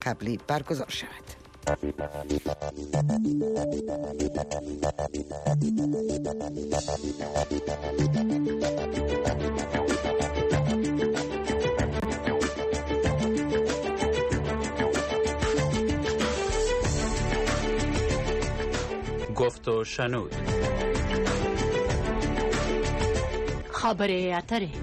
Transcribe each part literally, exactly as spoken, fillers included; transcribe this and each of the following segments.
قبلی برگزار شود. گفت و شنود. خبر اتره.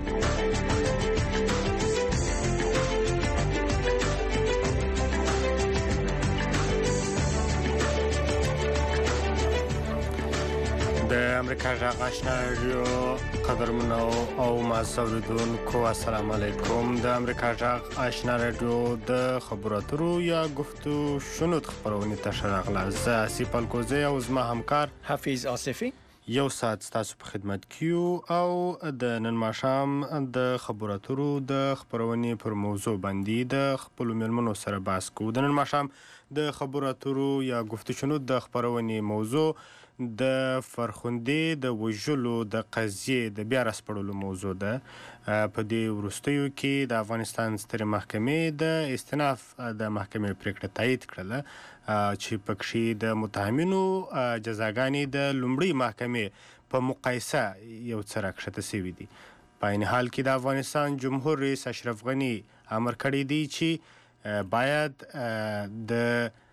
د امریکا غږ آشنا رادیو قدرمنو او معززونکو السلام علیکم. د امریکا غږ آشنا رادیو د خبرو اترو یا گفتو شنود خبرونه تشرغله. زه آصف الکوزی او زما همکار حفیظ آصفی یو ساعت ستاسو په خدمت کیو او د نن ماښام د خبرو اترو د خبرونې پر موضوع باندې د خپلو مېرمنو سره بحث کوو. د نن ماښام د خبرو اترو یا گفتو شنود د خبرونې موضوع د فرخندې د وژلو د قضیې د بیا راسپړلو موضوع ده. په دې وروستیو کې د افغانستان سترې محکمې د استئناف د محکمې پریکړه تایید کړله چې پکې د متهمینو جزاګانې د لومړۍ محکمې په مقایسه یو څه راکښته شوي دي. په عین حال کې د افغانستان جمهور رئیس اشرف غني امر کړی دی چې باید د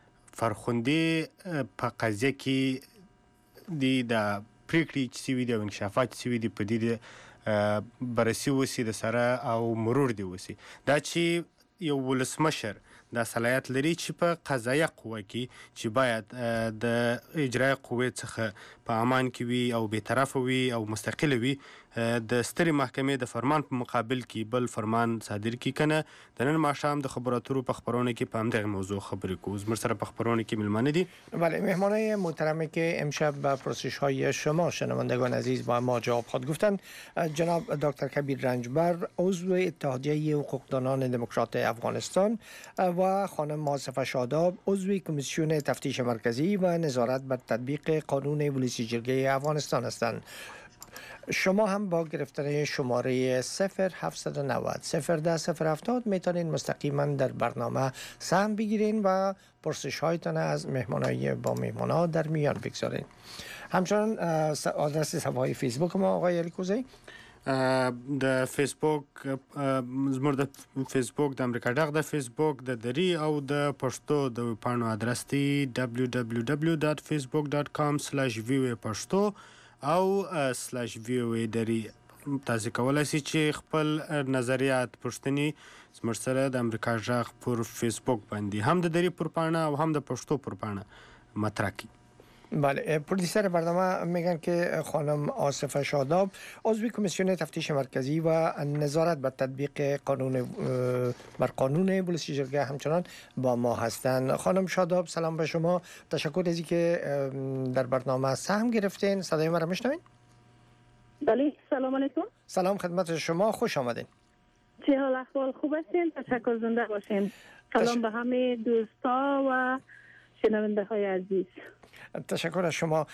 فرخندې په قضیه کې دی د پریکړې چې سوي دي او انکشافات چې سوي دي په دې بررسي وسي د سره او مرور دی وسي. دا چې یو ولسمشر دا صلاحیت لري چې په قضایه قوه کې چې باید د اجرایه قوې څخه په امان کې وي او بی‌طرفه وي او مستقله وي، د سترې محکمې د فرمان په مقابل کې بل فرمان صادر کی کنه. د نن ماښام د خبرو اترو په خبرونه کې په همدغه موضوع خبرې کوو. زموږ سره په خبرونه کې ملمانه دي. بله، مهمانای محترمی که امشب به پرسش های شما شنوندگان عزیز با ما جواب خواهد گفتن جناب دکتر کبیر رنجبر، عضو اتحادیه حقوقدانان دموکرات افغانستان، و خانم آصفه شاداب، عضو کمیسیون تفتیش مرکزی و نظارت بر تطبیق قانون ولسی جرگه افغانستان هستند. شما هم با گرفتن شماره صفر هفتصد و نود صفر ده صفر هفتاد میتونین مستقیما در برنامه سهم بگیرین و پرسش هایتان از مهمانای با مهمانا در میان بگذارین. همچنان آدرس صفحه فیسبوک ما آقای الکوزی، د فیسبوک زموږ د فیسبوک د امریکا غږ د فیسبوک د دری او د پښتو د پاڼو آدرس دی دبلیو دبلیو دبلیو دات فیسبوک دات کام سلاش وی او پښتو او سلاش وی او دری. تاسو کولای شئ چې خپل نظریات پوښتنې زموږ سره د امریکا غږ پر فیسبوک باندې هم د دری پر پاڼه او هم د پښتو پر پاڼه مطرح کړئ. بله، پرودیسر برنامه میگن که خانم آصفه شاداب، عضو کمیسیون تفتیش مرکزی و نظارت بر تطبیق قانون بر قانون ولسی جرگه همچنان با ما هستند. خانم شاداب، سلام به شما. تشکر از اینکه در برنامه سهم گرفتین. صدای ما را میشنوین؟ بله، سلام علیکم. سلام خدمت شما، خوش آمدین. چه حال احوال؟ خوب هستین؟ تشکر، زنده باشین. سلام به همه دوستا و شنونده های عزیز. تشکر از شما.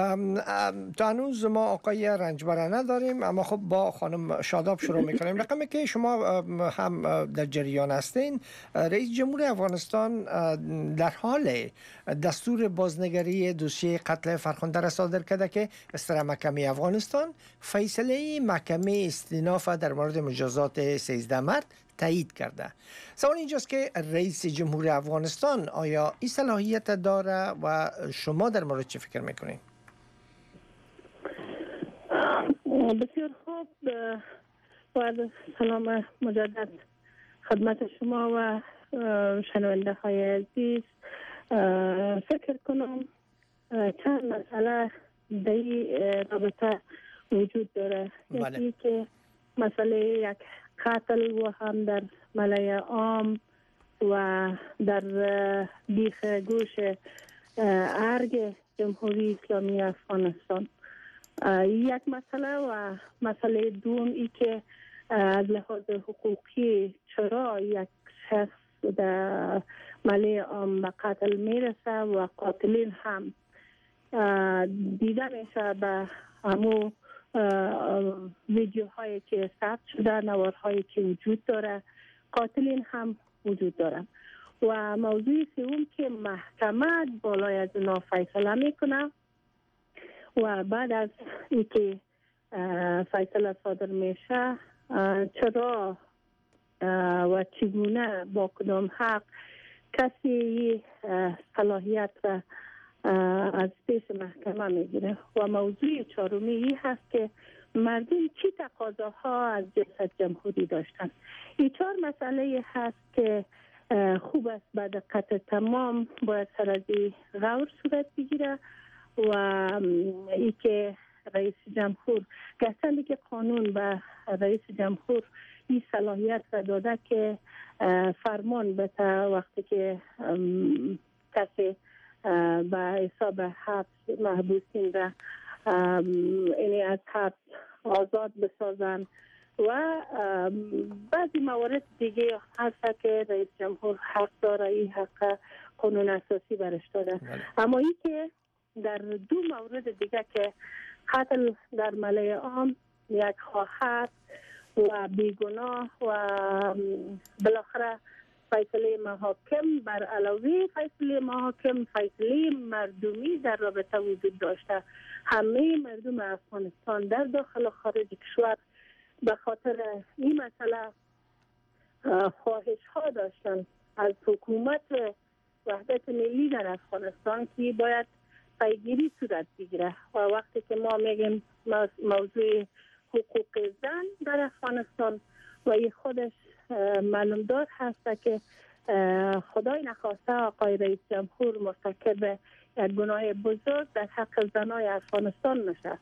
تا هنوز ما آقای رنجبر نداریم، اما خب با خانم شاداب شروع میکنیم. رقمی که شما هم در جریان هستین، رئیس جمهور افغانستان در حال دستور بازنگری دوسیه قتل فرخنده را صادر کرده که استر محکمه افغانستان فیصله محکمه استئناف در مورد مجازات سیزده مرد تایید کرده. سوال اینجاست که رئیس جمهور افغانستان آیا این صلاحیت داره و شما در مورد چه فکر میکنین؟ بسیار خوب، باید سلام مجدد خدمت شما و شنونده های عزیز. فکر کنم چند مسئله در این رابطه وجود داره. بله. یکی که مسئله یک قتل و هم در ملای عام و در بیخ گوش ارگ جمهوری اسلامی افغانستان یک مسئله، و مسئله دوم ای که از لحاظ حقوقی چرا یک شخص در ملای عام به قتل میرسه و قاتلین هم دیده میشه به همو ویدیوهایی که ثبت شده، نوارهایی که وجود داره، قاتلین هم وجود داره. و موضوع سوم که محکمه بالای از اونا فیصله میکنه و بعد از اینکه فیصله صادر میشه چرا و چگونه با کدام حق کسی صلاحیت را از پیش محکمه میگیره. و موضوع چهارمی این هست که مردم چی تقاضاها از ریاست جمهوری داشتن. این چهار مسئله هست که خوب است بعد قطع تمام باید سرازی غور صورت بگیره و ای که رئیس جمهور گرچند که قانون به رئیس جمهور این صلاحیت را داده که فرمان بده وقتی که کسی به حساب حبس محبوسین را اینی از حبس آزاد بسازن و بعضی موارد دیگه هست که رئیس جمهور حق داره، این حق قانون اساسی برش داده. اما این که در دو مورد دیگه که قتل در ملأ عام یک خواهر و بیگناه و بالاخره فیصله محاکم بر علاوه فیصله محاکم فیصله مردمی در رابطه وجود داشته. همه مردم افغانستان در داخل و خارج کشور به خاطر این مسئله خواهش ها داشتن از حکومت وحدت ملی در افغانستان که باید پیگیری صورت بگیره. و وقتی که ما میگیم موضوع حقوق زن در افغانستان و این خودش معلومدار هست که خدای نخواسته آقای رئیس جمهور مرتکب یک گناه بزرگ در حق زنای افغانستان نشه.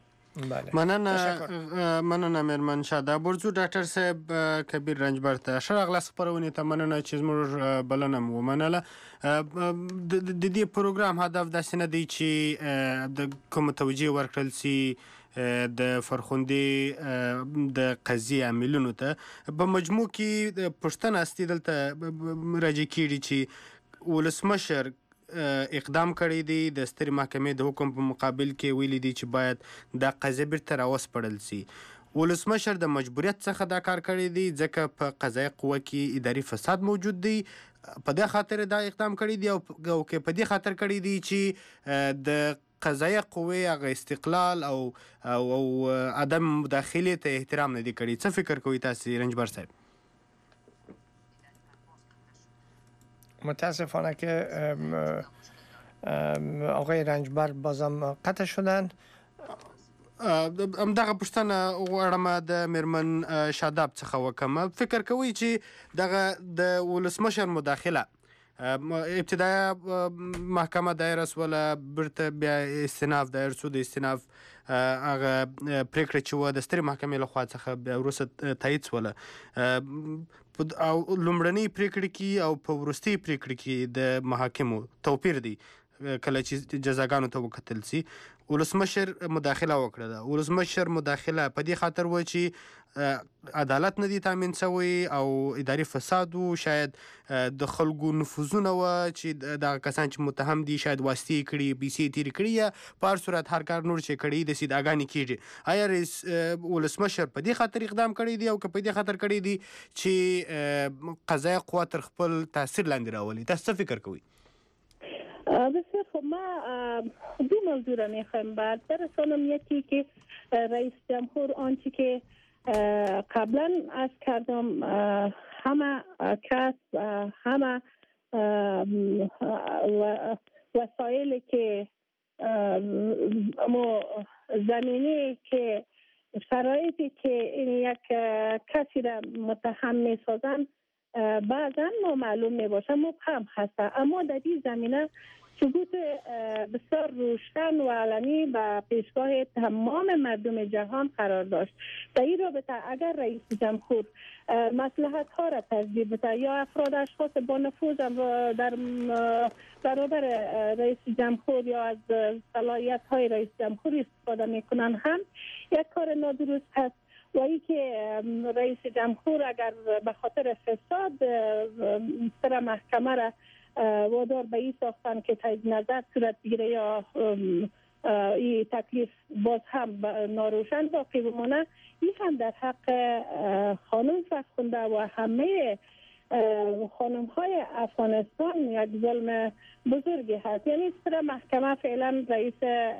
مننه مننه مېرمن شاده برځو ډاکټر صاحب کبیر رنجبر ته ښه راغلاست خپرونې ته. مننه چې زموږ بلنه مو ومنله. د دې پروګرام هدف داسې نه دی چې د کوم توجیه ورکړل سي د فرخوندي د قضیې عاملونو ته. په مجموع کې پوښتنه است دلته راجع کیږي چې ولسمشر اقدام کړی دی د سترې محکمې د حکم په مقابل کې ویلي دی چې باید دا قضیه بیرته راوسپړل سي. ولسمشر د مجبوریت څخه دا کار کړی دی ځکه په قضایي قوه کې اداري فساد موجود دی. په دې خاطر دا اقدام کړی دی او که په دې خاطر کړی دی چې د قضایي قوې هغه استقلال او او عدم مداخلې ته احترام نه دی کړی. څه فکر کوئ تاسو رنجبر صاحب؟ متاسفانه که آقای رنجبر بازم قطع شدن. همدغه پوښتنه غواړم د مېرمن شاداب څخه وکړم. فکر کوئ چې دغه د ولسمشر مداخله ابتدایا محکمه دایر سوله بیرته بیا استیناف دایر سو. د استیناف هغه پریکړه چې وه د سترې محکمې لخوا څخه بیا وروسته تایید سوله. او لومړنۍ پریکړې کې او په وروستۍ پریکړې کې د محاکمو توپیر دی. کله چې جزاګانو ته وکتل سي ولسمشر مداخله وکړه. ده ولسمشر مداخله په دې خاطر و چې عدالت نه دی تامین شوی او اداري فساد و، شاید د خلکو نفوذونه و چې دغه کسان چې متهم دي شاید واسطې کړي پیسې تیرې کړي یا په هر صورت هر کار نور چې کړي د سیداګانې کېږي. آیا رئیس ولسمشر په دې خاطر اقدام کړی دی او که په دې خاطر کړی دی چې قضایي قوه تر خپل تاثیر لاندې راولي؟ تاسو څه فکر کوئ؟ بسیار خب، ما دو موضوع را میخوایم بعد برسانم. یکی که رئیس جمهور آنچه که قبلا از کردم همه کس همه وسایلی که ما زمینی که شرایطی که این یک کسی را متهم میسازن بعضا ما معلوم میباشه مبهم هسته، اما در این زمینه ثبوت بسیار روشن و علنی به پیشگاه تمام مردم جهان قرار داشت. در این رابطه اگر رئیس جمهور مصلحت ها را ترجیح بده یا افراد اشخاص با نفوذ در برابر رئیس جمهور یا از صلاحیت های رئیس جمهور استفاده میکنن هم یک کار نادرست هست. و ای که رئیس جمهور اگر به خاطر فساد سر محکمه را وادار به این ساختن که تایید نظر صورت بگیره یا این تکلیف باز هم ناروشن باقی بمانه، این هم در حق خانم فرخنده و همه خانم های افغانستان یک ظلم بزرگی هست. یعنی سر محکمه فعلا رئیس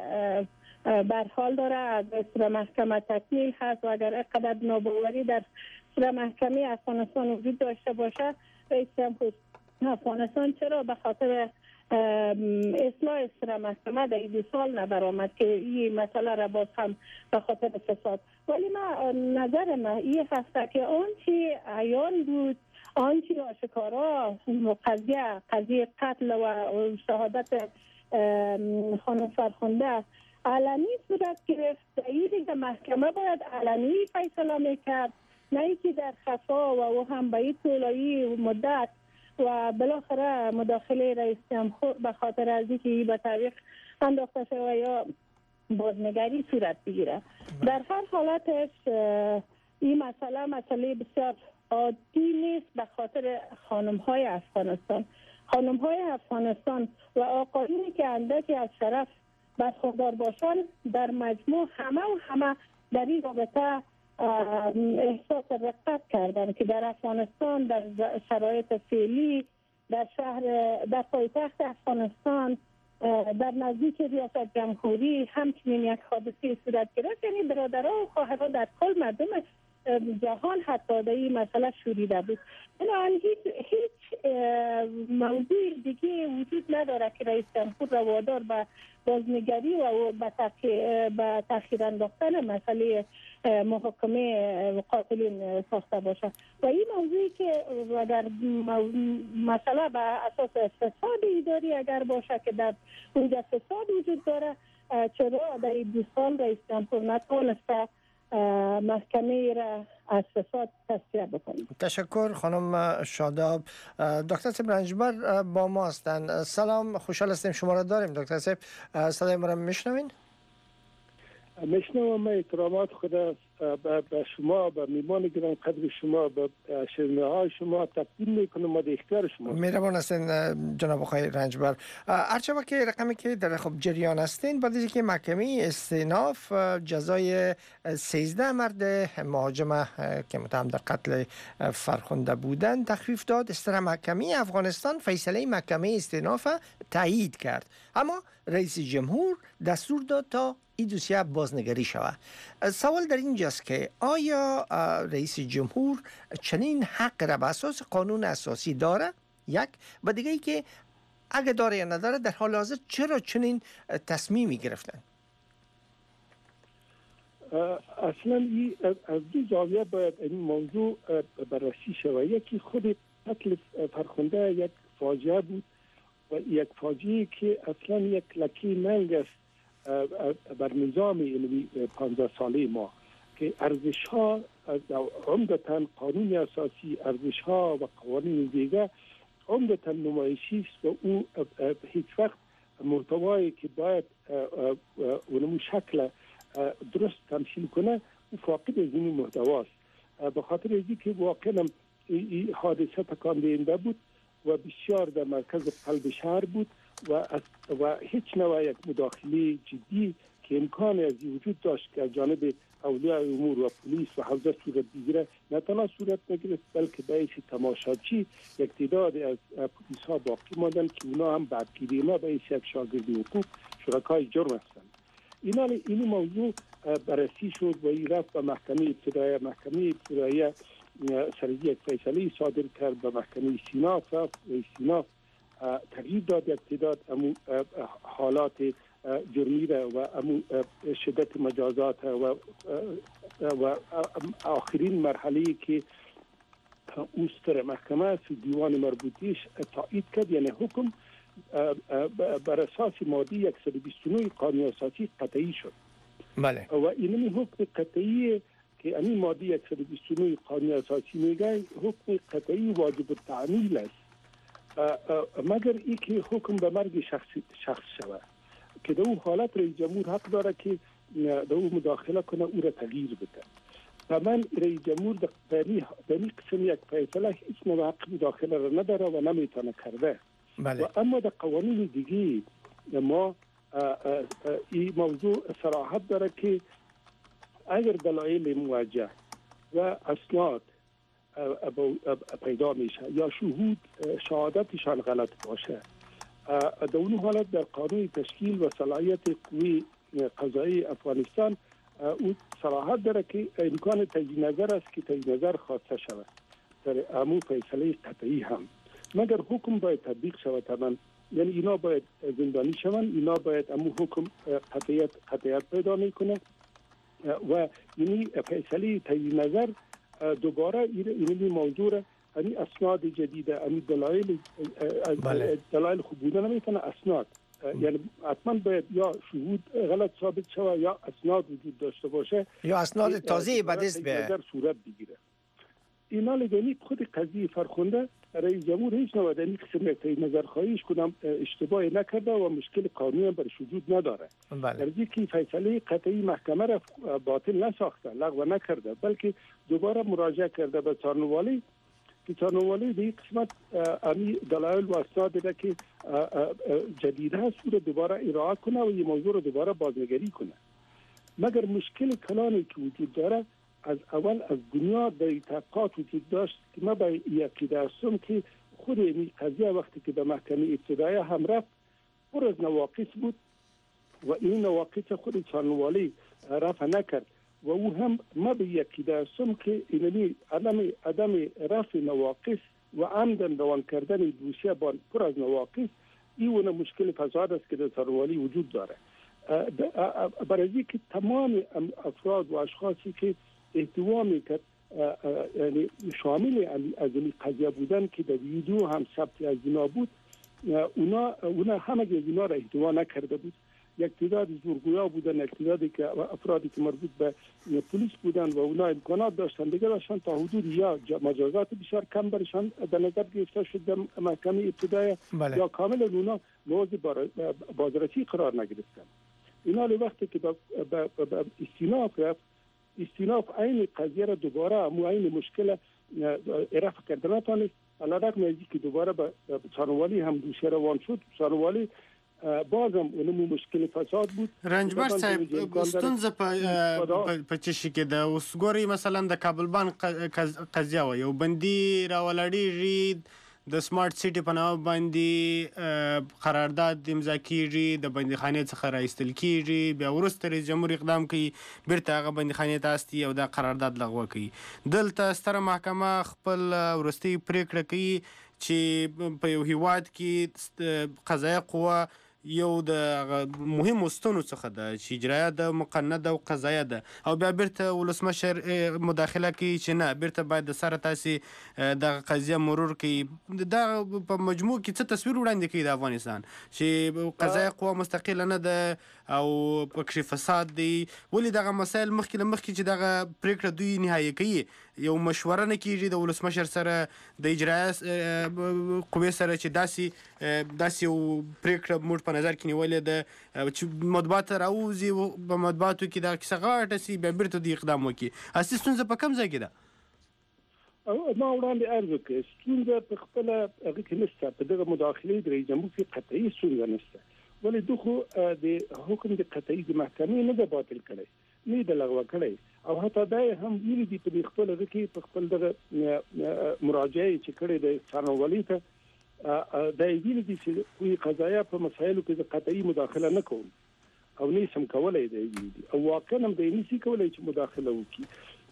برحال داره، از سر محکمه تکمیل هست و اگر اقدر ناباوری در سر محکمه افغانستان وجود داشته باشه، رئیس جمهور افغانستان چرا به خاطر اصلاح سر محکمه در دو سال نبرآمد که این مسئله را باز هم به خاطر فساد. ولی ما نظر ما این هست که آنچه عیان بود، آنچه آشکارا قضیه قضیه قتل و شهادت خانم فرخنده علنی صورت گرفت، این دیگه محکمه باید علنی فیصله میکرد، نه اینکه در خفا و او هم به این طولایی مدت و بالاخره مداخله رئیس جمهور به خاطر از اینکه به طریق انداخته شده یا بازنگری صورت بگیره. در هر حالتش این مسئله مسئله بسیار عادی نیست به خاطر خانم های افغانستان. خانم های افغانستان و آقایونی که اندکی از شرف برخوردار باشند در مجموع همه و همه در این رابطه احساس رقت کردن که در افغانستان در شرایط فعلی در شهر در پایتخت افغانستان در نزدیک ریاست جمهوری همچنین یک حادثه صورت گرفت. یعنی برادرها و خواهرها در کل مردم جهان حتی در این مسئله شوریده بود. یعنی هیچ هیچ موضوع دیگه وجود نداره که رئیس جمهور را وادار به بازنگری و به تأخیر انداختن مسئله محاکمه قاتلین ساخته باشه. و این موضوعی که اگر مسئله به اساس فساد اداری اگر باشه که در اونجا فساد وجود داره، چرا در دو سال رئیس جمهور نتوانسته محکمه را از فساد تصفیه بکنیم. تشکر خانم شاداب. دکتر صاحب رنجبر با ما هستند. سلام، خوشحال هستیم شما را داریم. دکتر صاحب صدای ما را میشنوین؟ میشنوم. احترامات خدا به شما، به میمان گران قدر شما، به شرمه های شما تقدیم میکنم. ما در اختیار شما. مهربان هستین جناب آقای رنجبر. هرچند که رقمی که در خب جریان هستین، بعد از اینکه محکمه استئناف جزای سیزده مرد مهاجمه که متهم در قتل فرخنده بودند تخفیف داد، استر محکمه افغانستان فیصله محکمه استئناف تایید کرد، اما رئیس جمهور دستور داد تا این دوسیه بازنگری شود. سوال در اینجاست که آیا رئیس جمهور چنین حق را به اساس قانون اساسی داره؟ یک و دیگه ای که اگه داره یا نداره در حال حاضر چرا چنین تصمیمی گرفتن؟ اصلا این از دو زاویه باید این موضوع بررسی شود. یکی خود قتل فرخنده یک فاجعه بود و یک فاجعه که اصلا یک لکه ننگ است بر نظام علمی پانزده ساله ما که ارزش ها عمدتاً قانون اساسی، ارزش ها و قوانین دیگه عمدتاً نمایشی است و او هیچ وقت محتوایی که باید اونمو شکل درست تمثیل کنه او فاقد از این محتواست. به خاطر از که واقعا این حادثه تکان دهنده بود و بسیار در مرکز قلب شهر بود و و هیچ نوع یک مداخله جدی که امکان از وجود داشت که از جانب اولیاء امور و پلیس و حوزه صورت بگیره نه تنها صورت نگرفت، بلکه باعث تماشاچی یک تعداد از پلیس ها باقی ماندن که اونا هم بعدگیری اونا باعث یک شاگرد حقوق شرکای جرم هستند. اینا این موضوع بررسی شد و این رفت به محکمه ابتدایی. محکمه ابتدایی سریع یک فیصله صادر کرد به محکمه استئناف و استئناف تغییر داد یک تعداد امو حالات جرمی و امو شدت مجازات و و آخرین مرحله که اوستر محکمه است دیوان مربوطیش تایید کرد، یعنی حکم بر اساس ماده صد و بیست و نه قانون اساسی قطعی شد. بله. و این حکم قطعی که این ماده صد و بیست و نه قانون اساسی میگه حکم قطعی واجب التعمیل است، مگر ای که حکم به مرگ شخص شخص شود که در اون حالت رئیس جمهور حق داره که در اون مداخله کنه او را تغییر بده. و من رئیس جمهور در این قسم یک فیصله هیچ نوع حق مداخله را نداره و نمیتونه کرده. بله. و اما در قوانین دیگه ما این موضوع صراحت داره که اگر دلایل موجه و اسناد پیدا میشه یا شهود شهادتشان غلط باشه. در اون حالت در قانون تشکیل و صلاحیت قوی قضایی افغانستان او صلاحیت داره که امکان تجدید نظر است که تجدید نظر خواسته شود در امو فیصله قطعی هم، مگر حکم باید تطبیق شود. طبعا یعنی اینا باید زندانی شوند، اینا باید امو حکم قطعیت قطعیت پیدا میکنه و یعنی فیصله تجدید نظر دوباره این موضوع را یعنی اسناد جدیده، یعنی دلایل دلایل خوب بودن نمیتونه اسناد، یعنی حتما باید یا شهود غلط ثابت شود یا اسناد وجود داشته باشه یا اسناد تازه به دست بیاد صورت بگیره. اینا لگنی خود قضیه فرخنده رئیس جمهور هیچ نوع در این قسم تجدید نظر خواهیش کنم اشتباهی نکرده و مشکل قانونی برش وجود نداره. در که فیصله قطعی محکمه را باطل نساخته، لغو نکرده، بلکه دوباره مراجعه کرده به څارنوالی که څارنوالی به این قسمت امی دلایل و اسناد دیده که جدید هست رو دوباره ارائه کنه و این موضوع رو دوباره بازنگری کنه. مگر مشکل کلانی که وجود داره از اول از بنیاد در تحقیقات وجود داشت که ما به یقیده هستم که خود این قضیه وقتی که به محکمه ابتدایی هم رفت پر از نواقص بود و این نواقص خود څارنوالی رفع نکرد و او هم ما به یقیده هستم که اینمی عدم عدم رفع نواقص و عمدن روان کردن دوسیه با پر از نواقص این مشکل فساد است که در څارنوالی وجود داره. برای که تمام افراد و اشخاصی که احتوا میکرد یعنی شامل از این قضیه بودن که در ویدیو هم ثبت از اینا بود، اونا اونا همه از اینا را احتوا نکرده بود. یک تعداد زورگویا بودن، یک تعدادی که افرادی که مربوط به پلیس بودن و اونا امکانات داشتن دیگه داشتن تا حدود یا مجازات بسیار کم برشان در نظر گرفته شد در محکمه ابتدایی یا کاملا اونا موضوع بازرسی قرار نگرفتن. اینا وقتی که به استیناف رفت، استیناف این قضیه را دوباره امو این مشکل رفع کردن نتانست، علیرغم از اینکه دوباره به څارنوالی هم دوسیه روان شد. څارنوالی بازم اونمو مشکل فساد بود. رنجبر صاحب ستونزه په چه شي کې ده؟ اوس ګورئ مثلا د کابل بانک قضیه وه، یو بندي راولاړېږي د سمارټ سیټي په نامه باندې قرارداد امضا کیږي، د بندیخانې څخه راایستل کیږي، بیا وروسته رئیس جمهور اقدام کوي بیرته هغه بندیخانې ته استي او دا قرارداد لغوه کوي. دلته ستره محکمه خپل وروستۍ پریکړه کوي چې په یو هیواد کې قضایه قوه یو د مهمو ستنو څخه ده چې اجرایه ده، مقننه ده او قضایه ده، او بیا بیرته ولسمشر مداخله کوي چې نه بیرته باید د سره تاسې دغه قضیه مرور کوي. دا په مجموع کې څه تصویر وړاندې کوي د افغانستان چې قضایه قوه مستقله نه ده او پکې فساد دی؟ ولې دغه مسایل مخکې له مخکې چې دغه پریکړه دوی نهایي کوي یو مشوره نه کیږي د ولسمشر سره د اجرایه قوې سره چې داسې داسې یو پریکړه موږ په نظر کې نیولې ده چې مطبوعات ته راوځي، په مطبوعاتو کې دا کیسه غاټه سي، بیا بیرته دوی اقدام وکړي. اصلي ستونزه په کوم ځای کې ده؟ ما وړاندې عرض وکړه ستونزه په خپله هغه کې نشته، په دغه مداخلې د رئیس جمهور کې قطعي ستونزه نشته، ولې دوی خو د حکم د قطعي د محکمې نه ده باطل کړی، نه ده لغوه کړی، او حتی دا هم ویلي دي په خپل هغه کې په خپل دغه مراجعه چې کړې ده څارنوالۍ ته، دا یې ویلي دي چې کومې قضایه په مسایلو کې د قطعي مداخله نه کوم او نه شم کولی، دا یې ویلي دي او واقعا هم دی نشي کولی چې مداخله وکړي.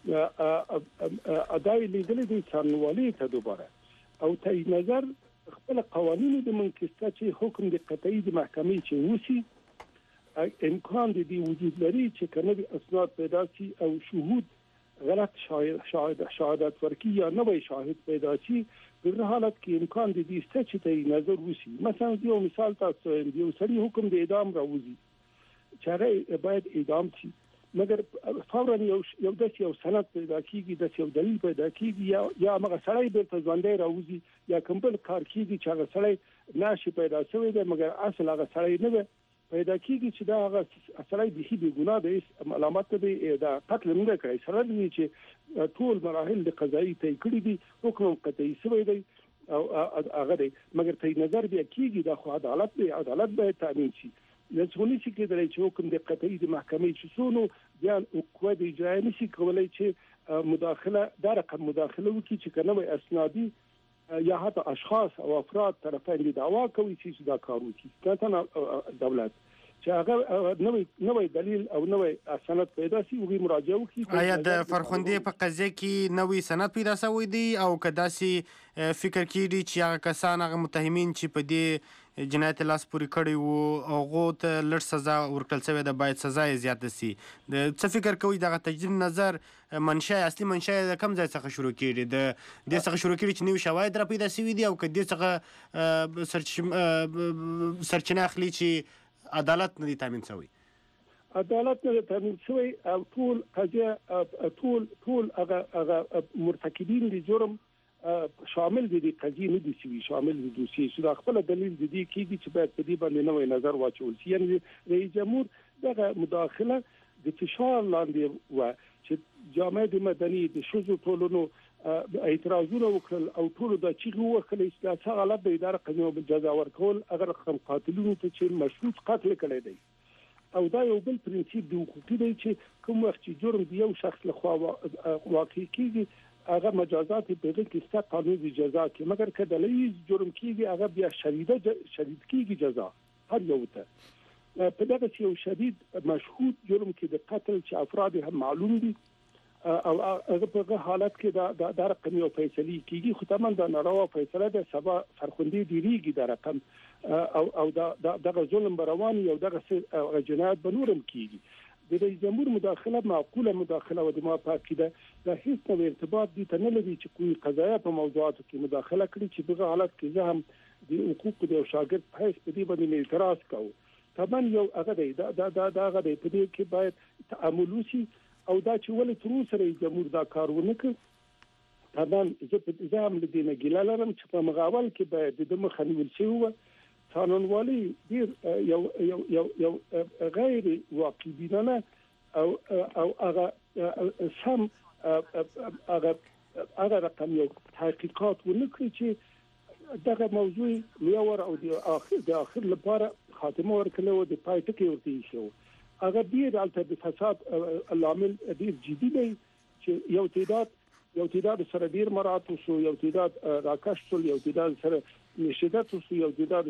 دا یې لیدلی دی څارنوالۍ ته دوباره او تجدید نظر خپل قوانینو د منکسته چې حکم د قطعي د محکمې چې وشي امکان دی وجود لري چې کنه د اسناد پیدا شي او شهود غلط شاهد شهادت ورکی یا نوی شاهد پیدا شي، در حالت کې امکان دی است چې تجدید نظر وشي. مثلا یو مثال تاسو یو سړي حکم د اعدام راوځي چې باید اعدام شي، مګر فورا یو یو داسې یو سند پیدا کیږي، داسې یو دلیل پیدا کیږي یا یا هغه سړی بیرته ژوندی راوځي یا کوم بل کار کیږي چې هغه سړی ناشي پیدا شوی دی مګر اصل هغه سړی نه پیدا کیږي چې دا هغه سړی بیخي بې ګناه دی، علامات به دا قتل نه کړی، سره دی چې ټول مراحل د قضایي طی کړي دي، حکم قطعي شوی دی او هغه دی، مګر تجدید نظر بیا کیږي دا خو عدالت به عدالت به تامین شي. لڅونی چې کېدلی چې حکم د قطعي د محکمې چې څونو بیا قوه د اجرایه نشي کولی چې مداخله دا رقم مداخله وکړي چې کنه اسنادي یا حتی اشخاص او افراد طرفین دي دعوا کوي چې دا کار وکړي کله دولت چې هغه نوې نوې دلیل او نوې سند پیدا شي او مراجعه وکړي. آیا د فرخندې په قضیه کې نوې سند پیدا شوی دی او کداسي فکر کړي چې هغه کسان هغه متهمین چې په دې جنایت لاس پورې کړی وو هغو ته لږ سزا ورکړل شوې ده باید سزا یې زیاته سي. د څه فکر کوئ دغه تجدید نظر منشا اصلي منشا د کوم ځای څخه شروع کېږي د دې څخه شروع کېږي چې نوي شواهد را پیدا شوي دي او که دې څخه سرچینه اخلي چې عدالت نه دی تامین شوی؟ عدالت نه تامین شوی او ټول قضیه ټول ټول هغه هغه مرتکبین د جرم شامل دي د قضیه نه دي شوي شامل دي دوسیې چې دا خپل دلیل د دې کېږي چې باید په دې باندې نوې نظر واچول شي. یعنې رئیس جمهور دغه مداخله د فشار لاندې و چې جامعه مدني د ښځو ټولنو اعتراضونه وکړل او ټول د چیغې وکړل چې دا څه غلط دی دا قانون جزا ورکول اگر قاتلونو ته چې مشروط قتل کړی دی او دا یو بل پرنسيپ دی حقوقي دی چې کوم وخت چې جرم دی یو شخص لخوا واقع کیږي هغه مجازات په دې کې ست قانوني جزا کې مګر کله لوی جرم کیږي هغه بیا شدیده شدید کیږي جزا هر یو ته په دغه یو شدید مشهود جرم کې د قتل چې افراد هم معلوم دي او هغه په حالت کې دا د رقم یو فیصله کیږي خو تمام دا ناروا فیصله ده سبا فرخندې دیریږي د رقم او او دا دغه ظلم روان یو دغه جنایت بنورم کیږي. د رئیس جمهور مداخله معقوله مداخله و د ما پاکیده د هیڅ نوع ارتباط دي ته نه لري چې کومي قضایا په موضوعاتو کې مداخله کړي چې دغه حالت کې زه هم د حقوقو د شاګرد په حیث په دې باندې اعتراض کوم. طبعا یو هغه دی دا دا دا هغه دی په دې کې باید تعامل وشي او دا چې ولې تر اوسه رئیس جمهور دا کار ونه کړ. طبعا زه په ځام لدینه ګیله لرم چې په مغاول کې باید د مخه نیول شي و قانونوالي ډیر یو یو یو یو غیر واقعي بینانه او او هغه سم هغه هغه رقم یو تحقیقات ونکړي چې دغه موضوع میور او د اخر د اخر لپاره خاتمه ورکړي او د پای ټکی ورته شو هغه ډیر البته د فساد العامل ډیر جدي دی چې یو تعداد یو تعداد سره ډیر مراتب شو یو تعداد راکښ شو یو تعداد سره نشدت شو یو تعداد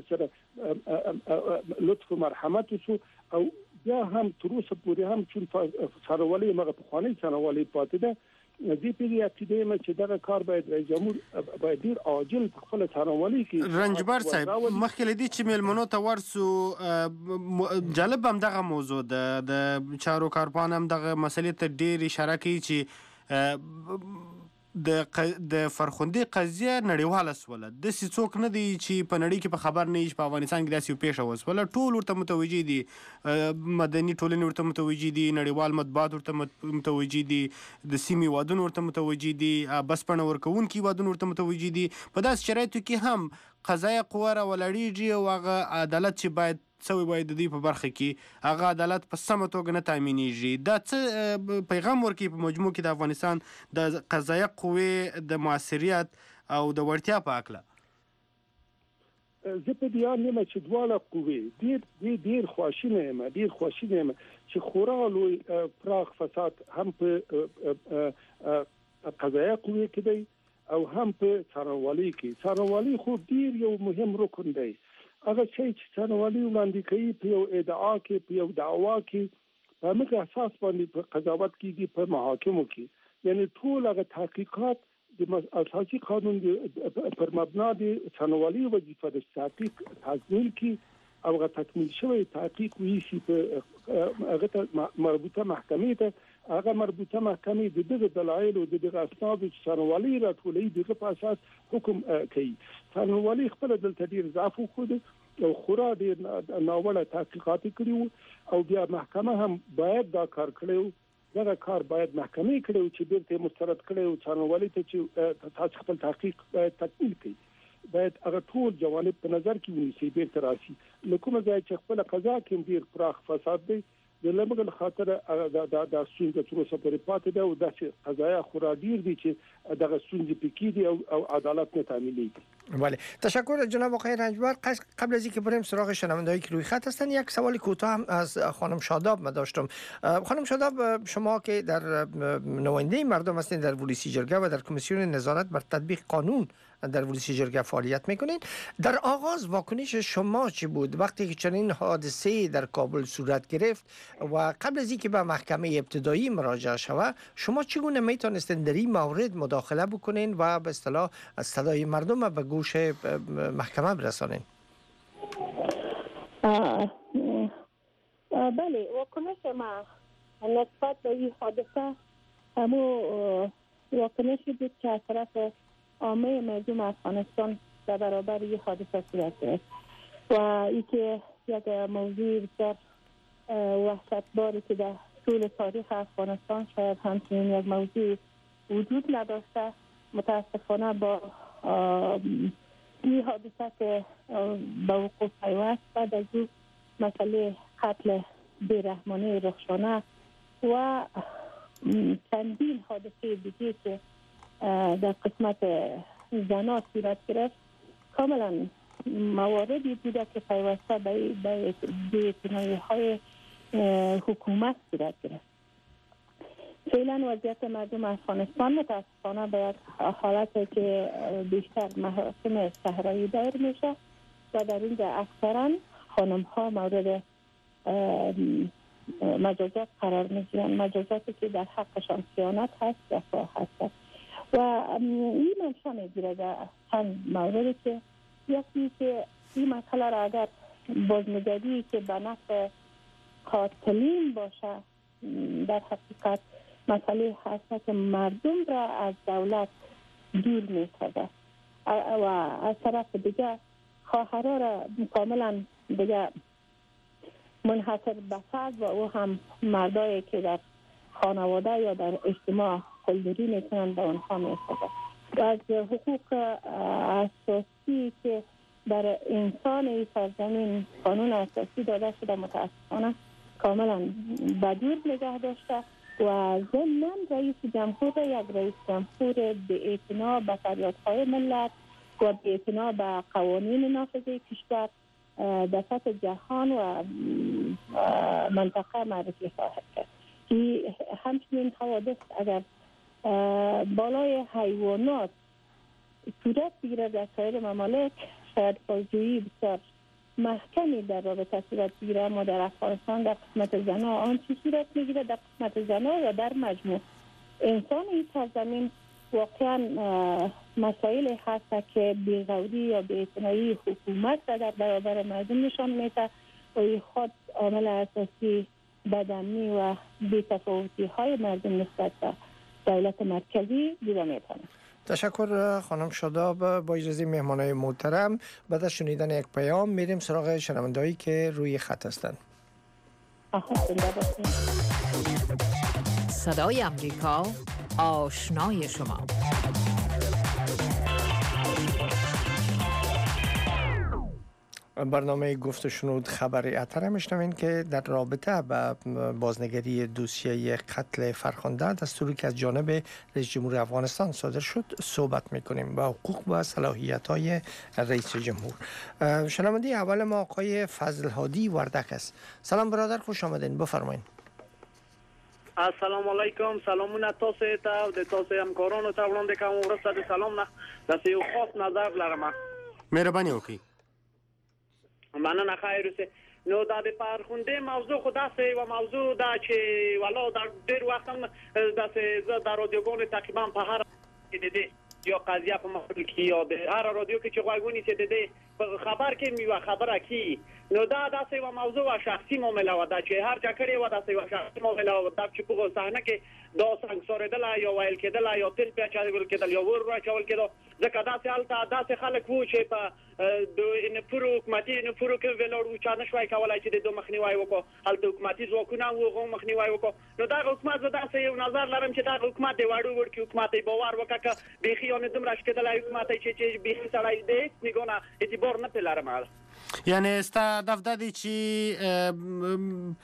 سره لطف مرحمت شو او بیا هم تر اوسه پورې هم چې څارولې مغه په خواني څارولې پاتې ده دې په عقیده مې چې دا کار باید رئیس جمهور باید ډیر عاجل په خپل څارولې کې. رنجبر صاحب مخکې لدی چې میلمنو ته ورسو جالب هم دغه موضوع ده د چارو کارپان هم دغه مسلې ته ډیر اشاره کوي چې د د فرخندې قضیه نړیواله سوله د سې څوک نه دی چې په نړۍ کې په خبر نه وي په افغانستان کې داسې پیښه وسوله ټول ورته متوجي دي مدني ټولنې ورته متوجي دي نړیوال مطبوعات ورته متوجي دي د سیمې وادونه ورته متوجي دي بسپنه ورکوونکي وادونه ورته متوجي دي په داسې شرایطو کې هم قضایه قوه راولاړېږي او هغه عدالت چې باید سوی باید د دې په برخه کې هغه عدالت په سمه توګه نه تامینېږي. دا څه پیغام ورکوي په مجموع کې د افغانستان د قضایه قوې د موثریت او د وړتیا په هکله؟ زه په دې اړه چې دواړه قوې ډېر ډېر ډېر خواشینه یم ډېر خواشینه یم چې خورا لوی پراخ فساد هم په قضایه قوې کې دی او هم په څارنوالۍ کې. څارنوالۍ خو ډېر یو مهم رکن دی. هغه چې څارنوالي وړاندې کوي په یو ادعا کې په یو دعوا کې په موږ اساس باندې په قضاوت کېږي په محاکمو کې یعنی ټول هغه تحقیقات د اساسي قانون پر مبنا د څارنوالي وظیفه د تحقیق تکمیل کې او هغه تکمیل شوی تحقیق ویسي په هغه مربوطه محکمې ته هغه مربوطه محکمې د دغه دلایل او د دغه اسناد چې څارنوالي راټولوي دغه په اساس حکم کوي. څارنوالي خپل دلته ډیر ضعف وښود او خورا ډیر ناوړه تحقیقات کړي او بیا محکمه هم باید دا کار کړي دغه کار باید محکمې کړي چې بیرته مسترد کړي او څارنوالي ته چې تاسو خپل تحقیق باید تکمیل کړي باید هغه ټول جوانب په نظر کې ونیسي بیرته راشي. لکه ځای چې خپل قضا کې ډیر پراخ فساد دی د لمغه خاطر د د سونګ تر اوسه پورې پاتې ده او د قضایا خورا ډیر دي چې دغه سونګ پکې دي او عدالت نه تامینېږي. بله، تشکر جناب آقای رنجبر. قبل از اینکه بریم سراغ شنوندهایی که روی خط هستن، یک سوال کوتاه هم از خانم شاداب ما داشتم. خانم شاداب، شما که در نماینده مردم هستین در ولسی جرگه و در کمیسیون نظارت بر تطبیق قانون در ولسی جرگه فعالیت میکنین، در آغاز واکنش شما چی بود وقتی که چنین حادثه در کابل صورت گرفت و قبل از اینکه به محکمه ابتدایی مراجعه شود، شما چگونه میتونستین در این مورد مداخله بکنین و به اصطلاح صدای مردم به گوش محکمه برسانین؟ بله، واکنش ما نسبت به این حادثه همون واکنشی بود که از طرف عامه مردم افغانستان در برابر این حادثه صورت گرفت و اینکه یک موضوع بسیار وحشتباری که در طول تاریخ افغانستان شاید همچنین یک موضوع وجود نداشته، متاسفانه با این حادثه که به وقوع پیوست بعد از این مسئله قتل بی‌رحمانه رخشانه و چندین حادثه دیگه که در قسمت زنان صورت گرفت کاملا مواردی بوده که پیوسته به بی‌اعتنایی های حکومت صورت گرفت. فعلا وضعیت مردم افغانستان متاسفانه به یک حالت که بیشتر محاکم صحرایی دایر میشه و در اینجا اکثرا خانم ها مورد مجازات قرار میگیرن، مجازاتی که در حقشان خیانت هست یا فاحش هست و این منشا میگیره در چند موردی که یکی که این مسئله را اگر بازنگری که به نفع قاتلین باشه در حقیقت مسئله حساسیت مردم را از دولت دور می‌سازد و از طرف دیگه خواهرها را کاملا دیگه منحصر به فرد و او هم مردایی که در خانواده یا در اجتماع خلدری میتونن به اونها می‌سازد و از حقوق اساسی که در انسان این سرزمین قانون اساسی داده شده متاسفانه کاملا بدور نگه داشته و ضمن رئیس جمهور یک رئیس جمهور بی‌اعتنا به فریادهای ملت و بی‌اعتنا به قوانین نافذه کشور در سطح جهان و منطقه معرفی خواهد کرد. همچنین حوادث اگر بالای حیوانات صورت بگیره در سایر ممالک شاید بازجویی بسیار محکمی در رابطه صورت بگیره، اما در افغانستان در قسمت زنها آنچه صورت میگیره در قسمت زنها و در مجموع انسان این سرزمین واقعا مسائل هست که بی‌غوری یا بی‌اعتنایی حکومت را در برابر مردم نشان میده و این خود عامل اساسی بدامنی و بی‌تفاوتی های مردم نسبت به دولت مرکزی دیده میتونه. تشکر خانم شاداب. با اجازه مهمانای محترم بعد از شنیدن یک پیام میریم سراغ شنوندهایی که روی خط هستند. صدای امریکا، آشنای شما. برنامه گفت و شنود خبر اتر میشنوین که در رابطه با بازنگری دوسیه قتل فرخنده دستوری که از جانب رئیس جمهور افغانستان صادر شد صحبت میکنیم و حقوق و صلاحیت های رئیس جمهور. شنونده اول ما آقای فضل هادی وردک است. سلام برادر، خوش آمدین، بفرمایید. السلام علیکم، سلامونه تاسو ته او د تاسو همکارانو ته وړاندې کوم. ورسته د سلام نه د یو خاص نظر لرم. مهرباني وکړئ. مننه، خیر اوسه. نو دا د فرخنده موضوع خو داسې و موضوع دا چې والا دا ډېر وخت هم داسې زه د رادیوګانو تقریبا په هر کې د دې یا قضیه په مخ کې یا د هر رادیو کې چې غوږونی چې د دې خبر کې میوه خبره کی نو دا داسې و موضوع شخصي معامله و دا چې هر چا کړی و داسې و شخصي معامله و دا چې په صحنه کې دا څنګه سوریدل یا ویل کېدل یا تل په چاول کېدل یا ور راچول کېدل ځکه داسې حالت داسې خلک وو چې په د ان پرو حکومتي ان پرو کې ویلوړ چا نشوي کولای چې د دوه مخنیوي وکړو هلته حکومتي ځواکونه وو مخنیوي وکړو نو دا حکومت داسې یو نظر لرم چې دا حکومت دی واړو ورکی حکومت باور وکړه به خیانه دومره شکل حکومت چې چې به سړی دې نګونه اعتبار نه لرم. یعنی ستا دفتر دی چې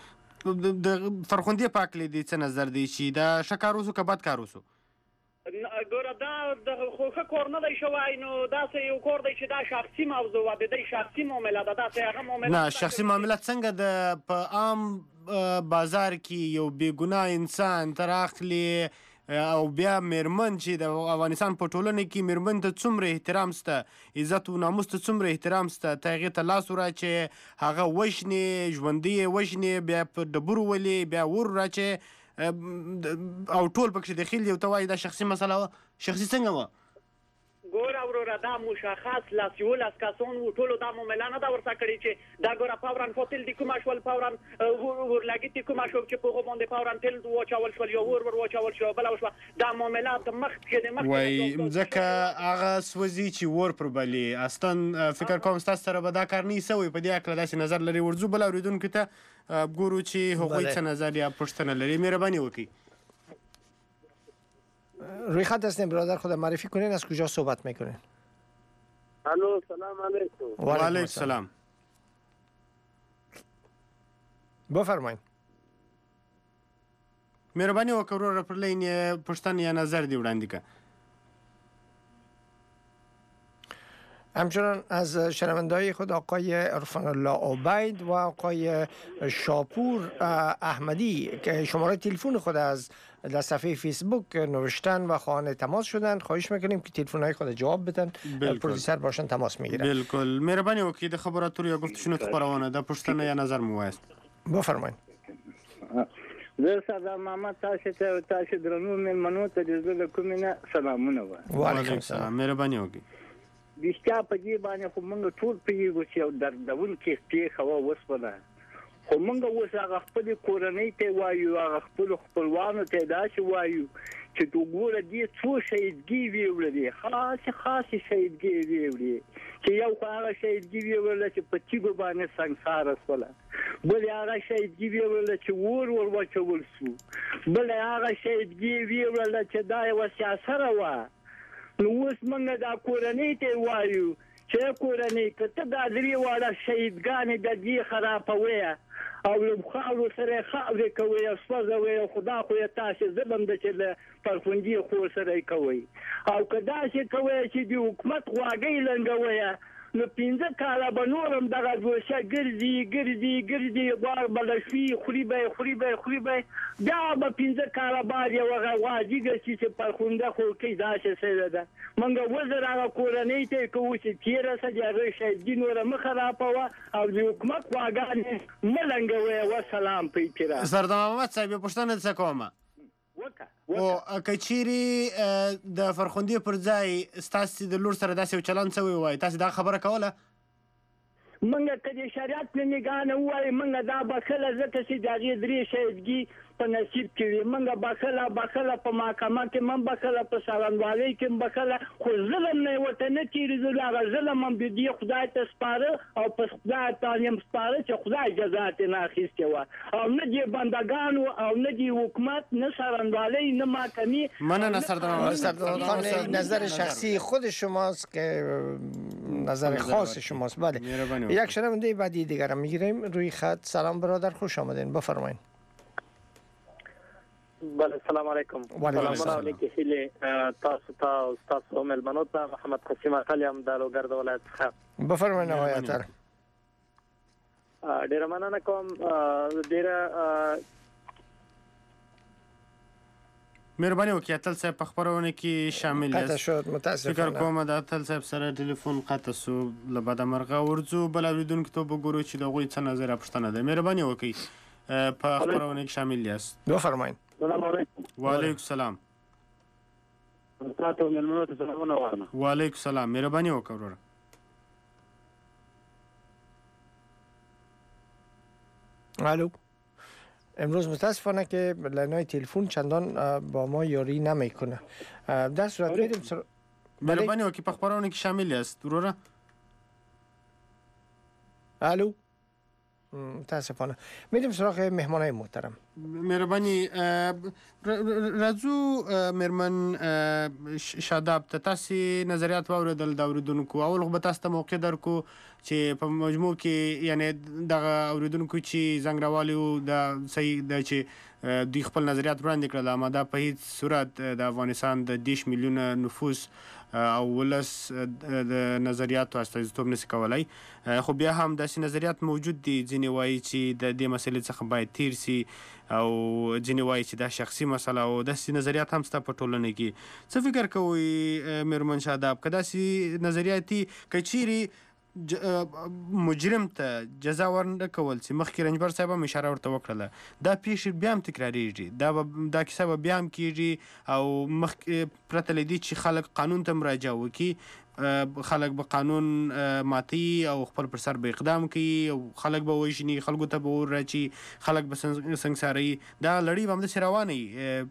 د فرخندې په هکلې دې څه نظر دی چې دا ښه کار وسو که بد کار وسو؟ ګوره دا د خو ښه کور نه دی شوی، نو داسې یو کور دی چې دا شخصي موضوع وه، د دی شخصي معامله ده. داسې هغه معامله نه شخصي معاملات څنګه د په عام بازار کې یو بېګناه انسان تر اخلي او بیا میرمن چې د افغانستان په ټولنه کې میرمن ته څومره احترام سته، عزت و ناموس ته څومره احترام سته، ته هغې ته لاس وراچې، هغه وژنې، ژوندي یې وژنې، بیا په ډبرو ولې، بیا ور وراچې او ټول پکې دخیل یو ته وایي دا شخصي مسله وه. شخصي څنګه وه؟ ګوره وروره دا مشخص لس یولس کسان وو، ټولو دا معامله نه ده ورته کړې چې دا ګوره فورا فاصل دې کومه شول، فورا ورلګیت دې کومه شول چې په هغو باندې فورا تیل واچول شول یا ور ور واچول شول، بله وشوه. دا معامله د مخکې د مخکې وایي ځکه هغه سوځي چې ور پر بلې. اصلا فکر کوم ستاسو سره به دا کار نه وي سوی. په دې هکله داسې نظر لري؟ ورځو بل اورېدونکو ته ګورو چې هغوی څه نظر یا پوښتنه لري. مهرباني وکړئ. روی خط هستیم برادر، خود معرفی کنین، از کجا صحبت میکنین؟ الو سلام علیکم. و علیکم السلام. بفرمایید. مهرباني وکړه وروره پر لین یې پوښتنه یا نظر دې وړاندې کړه. همچنان از شنونده‌های خود آقای عرفان الله عبید و آقای شاپور احمدی که شماره تلفن خود از در صفحه فیسبوک نوشتن و خواهان تماس شدن، خواهش میکنیم که تلفن‌های خود جواب بدن. پروډوسر باشن تماس میگیرن. بالکل. مهرباني وکړئ د خبرو اترو یا گفتشنو خبرونه د پوښتنه یا نظر مو وایست. بفرمایید. زه سردار محمد تاسو ته تاسو درنو مېلمنو ته د زړه له کومې نه سلامونه وایم. وعلیکم السلام. مهرباني وکړئ. بشتیا په دې باندې خو موږ ټول پوهېږو چې یو دردونکې پېښه وه وسوله، خو موږ اوس هغه خپلې کورنۍ ته وایو، هغه خپلو خپلوانو ته داسې وایو چې ته ګوره دې څو شهیدګي ویوړلې، خاصې خاصې شهیدګي ویوړې، چې یو خو هغه شهیدګي ویوړله چې په تیږو باندې سنګساره شوله، بل یې هغه شهیدګي ویوړله چې اور ور واچول شو، بل یې هغه شهیدګي ویوړله چې دا یوه سیاسره وه. نو اوس موږ دا کورنۍ ته وایو چې کورنۍ که ته دا درې واړه شهیدګانې د دې خرابوې او له خاورو سره یې خاورې کوئ او سوځوئ، خدا خو یې تاسې ظلم ده چې له فرخندي خور سره یې کوئ، او که داسې کوئ چې د حکومت غواګۍ لنګوئ، نو پنځه کاله به نور هم دغه ګوشه ګرځي ګرځي ګرځي، غوړ به لشي، خوري به یې خوري به یې خوري به یې، بیا به پنځه کاله بعد یې هغه غواجیږه چې چې فرخنده خو کوي داسې څه ده. موږ وزر هغه کورنۍ ته یې کوو چې تېره شه د هغې شهیدګي نوره مه خرابوه او د حکومت غواګانې مه لنګوئ. وسلام په احترام. سردار محمد صاحب یو پوښتنه درڅه کومه. او که چیرې د فرخندې پر ځای ستاسې د لور سره داسې یو چلند شوی وای، تاسې دا خبره کوله؟ موږ که د شریعت په نګاه نه ووایو موږ دا بخښله، ځکه چې د هغې درې شهیدګي په نصیب کې وي. موږ بخښله بخښله په محکمه کې هم بخښله، په څارنوالۍ کې هم بخښله، خو ظلم نه یې ورته نه تېرېدلو. هغه ظلم هم د دې خدای ته سپاره او په خدای تعلیم سپاره چې خدای جزا ترې نه اخیستې وه، او نه دې بندګانو او نه دې حکومت نه څارنوالۍ نه محکمې. مننه سردار سردار خان، نظر شخصی خود شماست که نظر خاص شماست. بله. یک شنونده بعدی دیگر هم میگیریم روی خط. سلام برادر، خوش آمدین، بفرمایید. بله سلام علیکم. و علیکم السلام. علیکم هیله تاسو ته او تاسو مېلمنو ته محمد قسیم اقلی هم د لوګر د ولایت څخه. بفرمایئ آقای عطر. ډیره مننه کوم. ډیره مهرباني وکړئ اتل صاحب په خپرونه کې شامل یاست. قطع شد متاسفانه. فکر کوم د اتل صاحب سره ټلیفون قطع سو، له بده مرغه ورځو بل اورېدونکو ته وګورو چې د هغوی څه نظر یا پوښتنه ده. مهرباني وکړئ په خپرونه کې شامل یاست. بفرمایئ. سلام علیکم. وعلیکم السلام. تاسو مېلمنو ته سلامونه وایم. وعلیکم السلام. مهرباني وکړه وروره. الو. امروز متاسفانه که لینای تلفن چندان با ما یاری نمیکنه. در صورت میریم سر... مهرباني وکړئ په خپرونه کې شامل یاست وروره. الو. متاسفانه. میریم سراغ مهمانای محترم. مهرباني راځو مېرمن شاداب ته تاسې نظریات واورېدل د اورېدونکو. اول خو به تاسو ته موقع درکو چې په مجموع کې یعنې دغه اورېدونکو چې زنګ راوالي وو دا صحیح ده چې دوی خپل نظریات وړاندې کړل، اما دا په هیڅ صورت د افغانستان د دېرش میلیونه نفوس او ولس د نظریاتو استازیتوب نشي کولی. خو بیا هم داسې نظریات موجود دي، ځینې وایي چې د دې مسلې څخه باید تیر سي او ځینې وایي چې دا شخصي مسله او داسې نظریات هم شته په ټولنه کې. څه فکر کوئ مېرمن شاداب که داسې نظریات دي که چیرې مجرم ته جزا ورنه کول چې مخکې رنجبر صاحب هم اشاره ورته وکړله، دا پیښې بیا هم تکراریږي، دا به دا کیسه به بیا هم کیږي او مخکې پرته له دې چې خلک قانون ته مراجعه وکړي، خلک به قانون ماتي او خپل پر سر به اقدام کوي او خلک به وژني، خلکو ته به اور راچي، خلک به سنګساروي. دا لړۍ به همداسې روانه وي.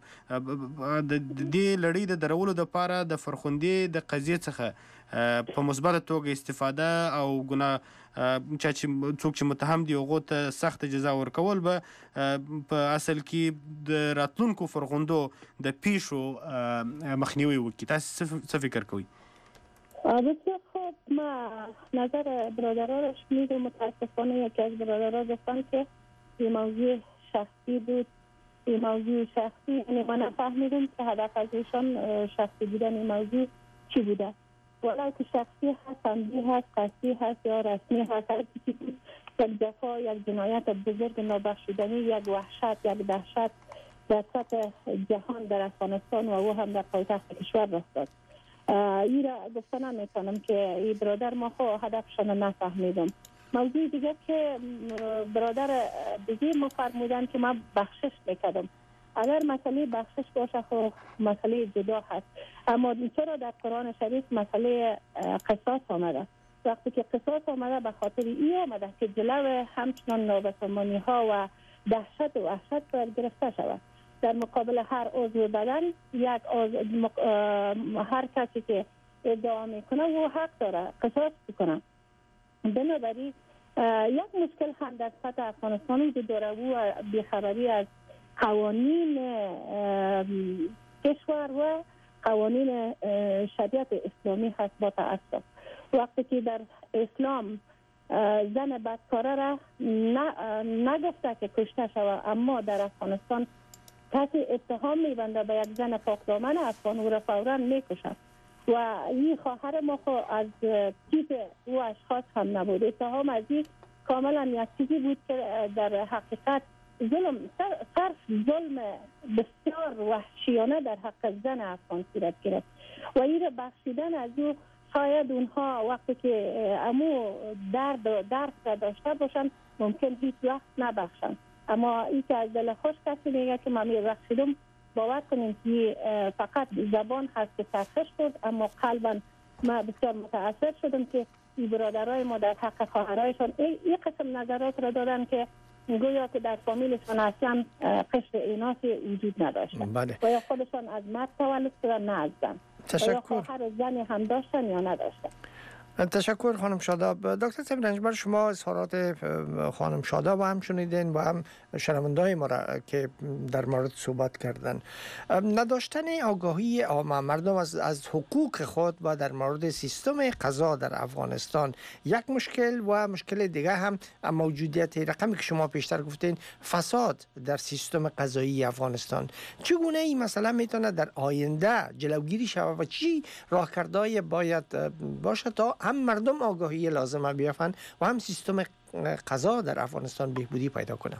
د دې لړۍ د درولو دپاره د فرخندې د قضیې څخه په مثبته توګه استفاده او ګناه چا چې څوک چې متهم دي هغو ته سخته جزا ورکول به په اصل کې د راتلونکو فرخندو د پیښو مخنیوی وکړي. تاسو څه فکر کوئ؟ بسیار خوب. ما نظر برادرها را شنیدم. متاسفانه یکی از برادرها گفتن که این موضوع شخصی بود. این موضوع شخصی یعنی من نفهمیدم که هدف از ایشان شخصی بودن این موضوع چی بوده. ولو که شخصی هست، عمدی هست، قصدی هست یا رسمی هست، هر چیزی بود یک جفا، یک جنایت بزرگ نابخشودنی، یک وحشت، یک دهشت در سطح جهان در افغانستان و او هم در پایتخت کشور رخ داد. ای را گفته نمیکنم که ای برادر ما خو هدفشان نفهمیدم. موضوع دیگه که برادر دیگه ما فرمودن که ما بخشش میکردم. اگر مسئله بخشش باشه خو مسئله جدا هست، اما چرا در قرآن شریف مسئله قصاص آمده؟ وقتی که قصاص آمده به خاطر ای آمده که جلو همچنان نابسامانی ها و دهشت و وحشت باید گرفته شود. در مقابل هر عضو بدن یک مق... هر کسی که ادعا میکنه و حق داره قصاص بکنه. بنابراین یک مشکل هم در سطح افغانستان وجود داره و بیخبری از قوانین کشور و قوانین شریعت اسلامی هست. با تأسف وقتی که در اسلام زن بدکاره را نگفته که کشته شود، اما در افغانستان کسی اتهام میبنده به یک زن پاکدامن افغان او را فورا میکشد و این خواهر ما خو از تیپ او اشخاص هم نبود. اتهام از این کاملا یک چیزی بود که در حقیقت ظلم صرف ظلم بسیار وحشیانه در حق زن افغان صورت گرفت و این را بخشیدن از او شاید اونها وقتی که امو درد و درد را داشته باشند ممکن هیچ وقت نبخشند، اما این که از دل خوش کسی میگه که ما میبخشیدم، باور کنیم که فقط زبان هست که سرخش بود، اما قلبا ما بسیار متاثر شدم که این برادرای ما در حق خواهرایشان این قسم نظرات را دادن که گویا که در فامیلشان اصلا قشر ایناسی وجود نداشتن و یا خودشان از مرد تولد شدن نه از زن. تشکر. یا خواهر زنی هم داشتن یا نداشتن. تشکر خانم شاداب. دکتر صاحب رنجبر، شما اظهارات خانم شاداب هم شنیدین و هم شنونده‌های ما را که در مورد صحبت کردن. نداشتن آگاهی عام مردم از از حقوق خود و در مورد سیستم قضا در افغانستان یک مشکل و مشکل دیگه هم موجودیت رقمی که شما پیشتر گفتین فساد در سیستم قضایی افغانستان. چگونه این مسئله میتونه در آینده جلوگیری شود و چی راهکردهای باید باشه تا هم مردم آگاهی لازمه بیافند و هم سیستم قضا در افغانستان بهبودی پیدا کنه؟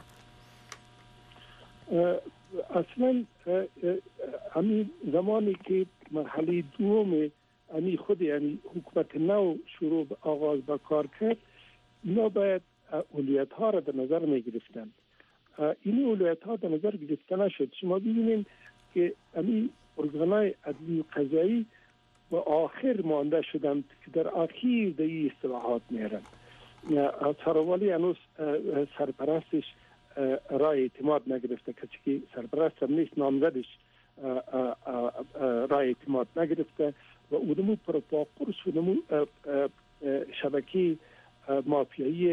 اصلا همین زمانی که مرحله دوم امی خود یعنی حکومت نو شروع آغاز به کار کرد، اینا باید اولویت ها را در نظر می گرفتن. این اولویت ها در نظر گرفته نشد. شما ببینید که امی ارگانای عدلی قضایی و آخر مانده شدند که در آخر در این اصلاحات میرن. سروالی هنوز سرپرستش رای اعتماد نگرفته، کسی که سرپرست هم نیست نامزدش رای اعتماد نگرفته و اونمو پروپاقرس و اونمو شبکه مافیایی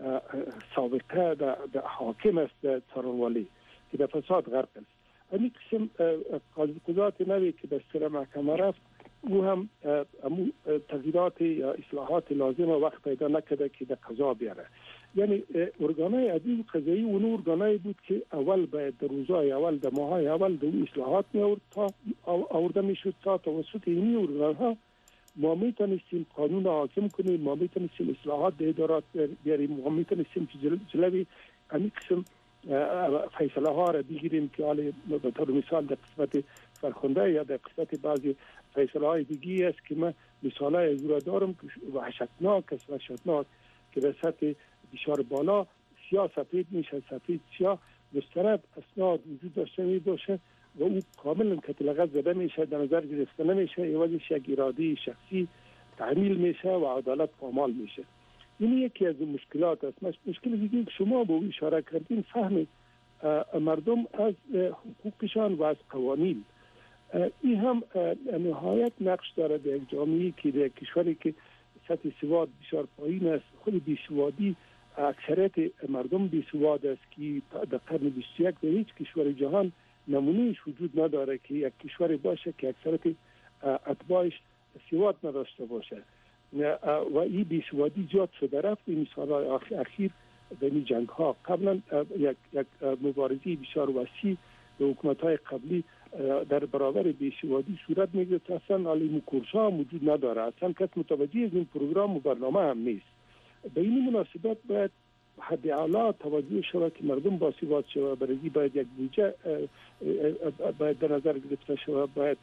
سابقه در حاکم است څارنوالي که در فساد غرق است. این قسم قضات نوی که به سر محکمه رفت او هم تغییرات یا اصلاحات لازم وقت پیدا نکرده که در قضا بیاره. یعنی ارگانهای عدیل قضایی اون ارگانهایی بود که اول باید در روزهای اول در ماهای اول در اون اصلاحات می آورد تا آورده می شد تا توسط اینی ارگانها ما می تونستیم قانون حاکم کنیم، ما می تونستیم اصلاحات در ادارات بیاریم، ما می تونستیم که جلوی همین قسم فیصله ها را بگیریم که حالا به طور مثال در قسمت فرخنده یا در قسمت بعضی فیصله های دیگی است که من مثال های از را دارم که وحشتناک است، وحشتناک که به سطح بسیار بالا سیاه سفید میشه، سفید سیاه مستند اسناد وجود داشته می باشه و او کاملا کتلغت زده میشه، در نظر گرفته نمیشه، ایوازش یک اراده شخصی تعمیل میشه و عدالت پامال میشه. این یکی از مشکلات است. مشکل دیگه که شما به اشاره کردین فهم مردم از حقوقشان و از قوانین، این هم نهایت نقش داره در یک جامعه که در کشوری که سطح سواد بسیار پایین است. خود بیسوادی اکثریت مردم بیسواد است که در قرن بیست و یک در هیچ کشور جهان نمونهش وجود نداره که یک کشور باشه که اکثریت اتباعش سواد نداشته باشه و این بیسوادی زیاد شده رفت. این مثالهای اخیر در این جنگ ها قبلا یک, یک مبارزه بسیار وسیع به حکومت های قبلی در برابر بیسوادی صورت میگیره. اصلا علی کورس ها موجود نداره، اصلا کس متوجه از این پروگرام و برنامه هم نیست. به این مناسبت باید حد اعلی توجه شود که مردم باسواد شود. برای باید یک بودجه باید در نظر گرفته شود، باید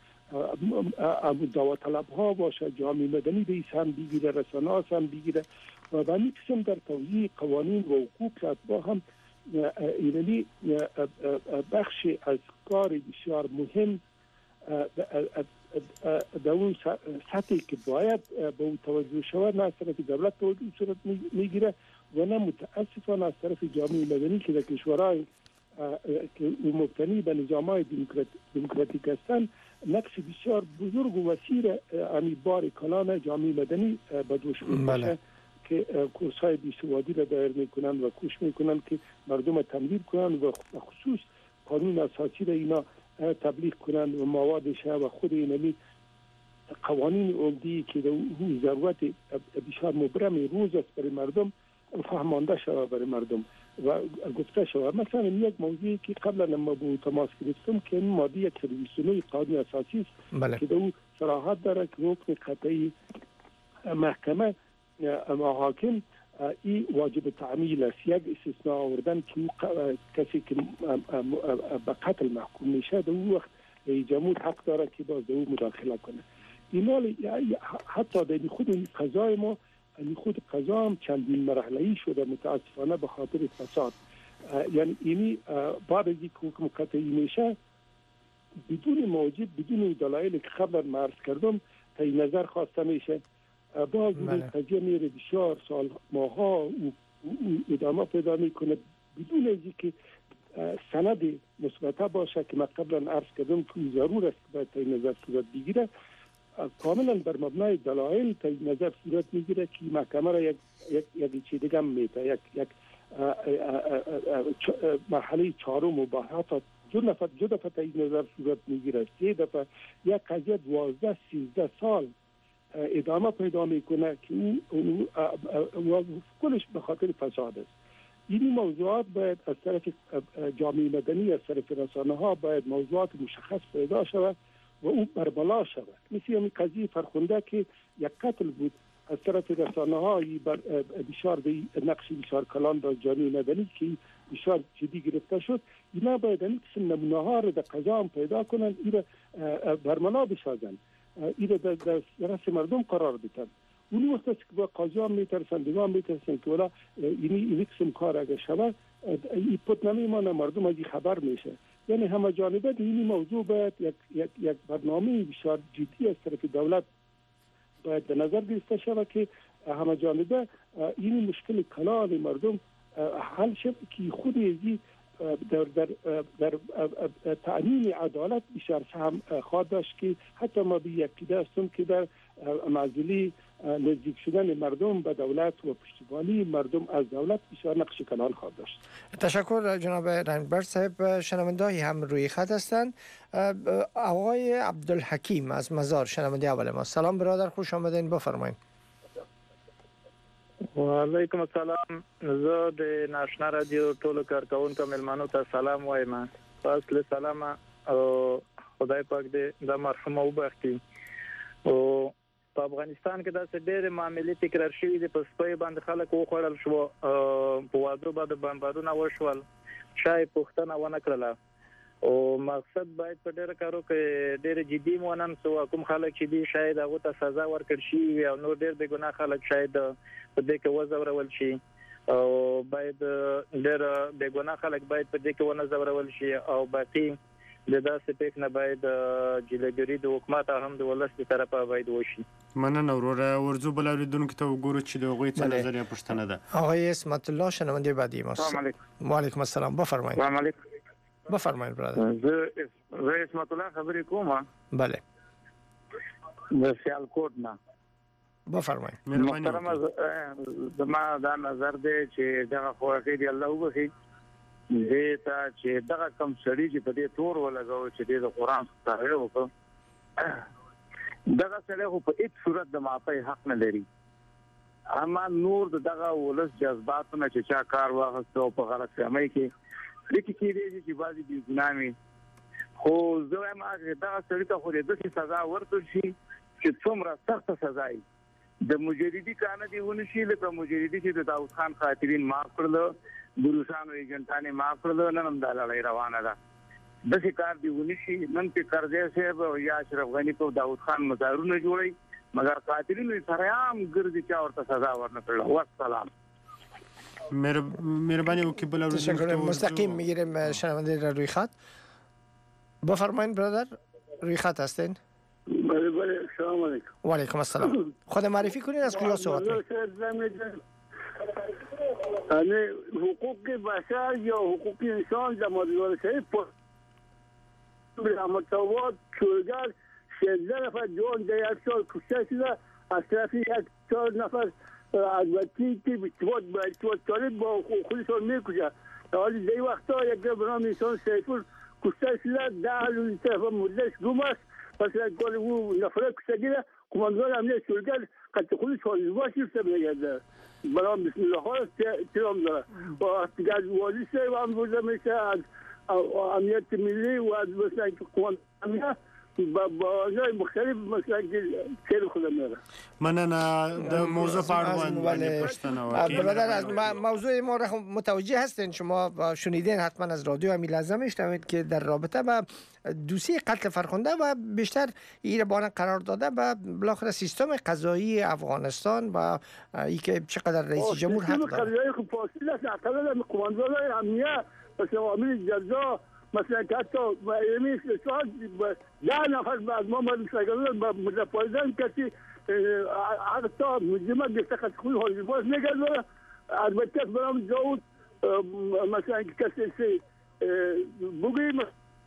داوطلب ها باشه، جامعه مدنی به هم بگیره، رسانه ها هم بگیره و به این قسم در توضیح قوانین و حقوق اتباع هم ایرانی بخش از کار بسیار مهم در اون سطحی که باید به اون توجه شود نه از طرف دولت توجه صورت میگیره و نه متاسفانه از طرف جامعه مدنی که در کشورهای که مبتنی به نظامهای دموکراتیک هستند نقش بسیار بزرگ و وسیع امی بار کلان جامعه مدنی به دوش میکشه که کورس های بیسوادی را دایر میکنن و کوش میکنن که مردم را تنبیه کنن و خصوص قانون اساسی را اینا تبلیغ کنن و موادش و خود اینمی قوانین عمدی که در ضرورت بسیار مبرم روز است برای مردم فهمانده شود برای مردم و گفته شود. مثلا یک موضوعی که قبلا ما با تماس گرفتم که این ماده یک صد و بیست و نه قانون اساسی است بله. که در او صراحت داره که حکم قطعی محکمه حاکم این واجب تعمیل است. یک استثناء آوردن که کسی که به قتل محکوم میشه در اون وقت جمهور حق داره که باز در اون مداخله کنه. اینا حتی در خود این قضای ما این خود قضا هم چندین مرحله‌ای شده متاسفانه به خاطر فساد. یعنی اینی بعد از اینکه حکم قطعی میشه بدون موجب بدون دلایلی که قبلا معرض کردم تعیین نظر خواسته میشه، باز این قضیه میره بسیار سال ماها ادامه پیدا میکنه بدون از اینکه سند مثبت باشه که من قبلا عرض کردم که ضرور است که باید تعیین نظر صورت بگیره. کاملا بر مبنای دلایل تعیین نظر صورت میگیره که محکمه را یک یک یک چیز دیگه میده، یک یک مرحله چهارم و با حتی دو دفعه دو دفعه تعیین نظر صورت میگیره، سه دفعه یک قضیه دوازده سیزده سال ادامه پیدا میکنه که اون کلش به خاطر فساد است. این موضوعات باید از طرف جامعه مدنی از طرف رسانه ها باید موضوعات مشخص پیدا شود و او بربلا شود. مثل این قضیه فرخنده که یک قتل بود از طرف رسانه های بسیار نقش بسیار کلان در جامعه مدنی که بسیار جدی گرفته شد. اینا باید این قسم نمونه ها را در قضا هم پیدا کنند، این را برملا بسازند، این را در رأس مردم قرار بدن. اون وقت است که با قاضی هم میترسن، دیگه هم میترسن که ولا این قسم کار اگر شود این پت نمیمانه، مردم از این خبر میشه. یعنی همه جانبه این موضوع باید یک, یک, یک برنامه بسیار جدی از طرف دولت باید به نظر گرفته شود که همه جانبه این مشکل کلان مردم حل شد که خود ازی در, در, در تأمین عدالت بسیار سهم خواهد داشت که حتی ما به یکی هستم که در معزلی نزدیک شدن مردم به دولت و پشتیبانی مردم از دولت بسیار نقش کلان خواهد داشت. تشکر جناب رنجبر صاحب. شنونده‌ای هم روی خط هستند. آقای عبدالحکیم از مزار شنونده اول ما. سلام برادر، خوش آمدین، بفرمایید. و علیکم السلام. زه د ناشنا رادیو ټولو کارکونکو ملمنو ته سلام وایم. فاصله سلام او خدای پاک دې د مرحوم وبخښي. او په افغانستان کې داسې ډېر معاملې تکرار شوي دي، په سپۍ باندې خلک وخوړل شو، په واده باندې بمبارونه وشول، شای پوښتنه ونه کړله. او مقصد باید په ډېر کارو کې ډېر جدي ونن سو کوم خلک چې دي شاید هغه ته سزا ورکړ شي او نور ډېر بې ګناه خلک شاید په دې کې وځورول شي او باید ډېر بې ګناه خلک باید په دې کې ونه ځورول شي او باقي د داسې پېښ نه باید جلګري د حکومت هم د ولس د طرفه باید وشي. مننه وروره. ورزو بل اوریدونکو ته وګورو چې د هغوی څه نظر یا پوښتنه ده. آقای اسمت الله شنونده بعدی ما. سلام علیکم. و علیکم السلام، بفرمایید. سلام علیکم. بفرمایید برادر. زه زه اسمت الله خبرې کوم. بله. د سیالکوټ نه. بفرمایید. محترم زما دا نظر دی چې دغه خواږه دی الله وبخي دې ته چې دغه کم سړي چې په دې تور ولګاو چې د قرآن ستاره وکړه، دغه سړي خو په هیڅ صورت د معافی حق نه لري. اما نور دغه ولس جذباتونه چې چا کار واغستو په غلط فهمۍ کې لیکي کېږي چې بعضي بې ګناه خو زه وایم هغه دغه سړي ته خو دې سزا ورکړل شي چې څومره سخته سزا وي. د مجردي کانه دی ونشي، لکه مجردي چې د داود خان خاطرین معاف کړل، ګروسانو ایجنټانه معاف کړل، نن هم دا لړۍ روانه ده. د څه کار دی ونشي، نن په قرضې صاحب او یا اشرف غنی په داود خان مزارونه جوړي، مګر قاتلینو سره هم ګرځي چې ورته سزا ورنکړل. والسلام. مهربانی وکړئ بل اوریدونکو مستقیم میگیریم شنونده را روی خط. بفرمایید برادر، روی خط هستین؟ بله بله. سلام علیکم. و علیکم السلام. خود معرفی کنید از کجا صحبت می‌کنید؟ یعنی حقوق بشر یا حقوق انسان در مورد شهید متوات چورگر سیزده نفر جان در یک سال کشته شده از طرف یک چهار نفر البته که ارتباط با ارتباط طالب با خودشان میکشه. در حالی در این وقتا یک به نام انسان سیفور کشته شده ده هلو طرف مدلش گم است. پس یک کار او نفره کشته گیره کماندوار امنیت چورگر قد خودش حاضر شیفته بنگرده. برام بسم الله ها احترام داره و دیگه از والی سه و هم بوده میشه از امنیت ملی و از مثلا قوان امنیت با بازای مختلف مثلا که خیلی خودم میره. مننه. د موضوع په اړه باندې پوښتنه وکړئ. برادر از موضوع ما را متوجه هستین، شما شنیدین حتما از رادیو همین لحظه میشنوید که در رابطه با دوسیه قتل فرخنده و بیشتر این بانه قرار داده و بالاخره سیستم قضایی افغانستان و اینکه چقدر رئیس جمهور حق داره. قضایی خب فاصله است. اعتقاد قماندانای امنیت مثلا عامل جزا مثلا که حتی ایمی سال ده نفر از ما مدرسگران با مدرپایدن کسی حتی مجمع گفته خط خوی حاضر باز نگرده. البته برام جاود مثلا کسی سی بگویم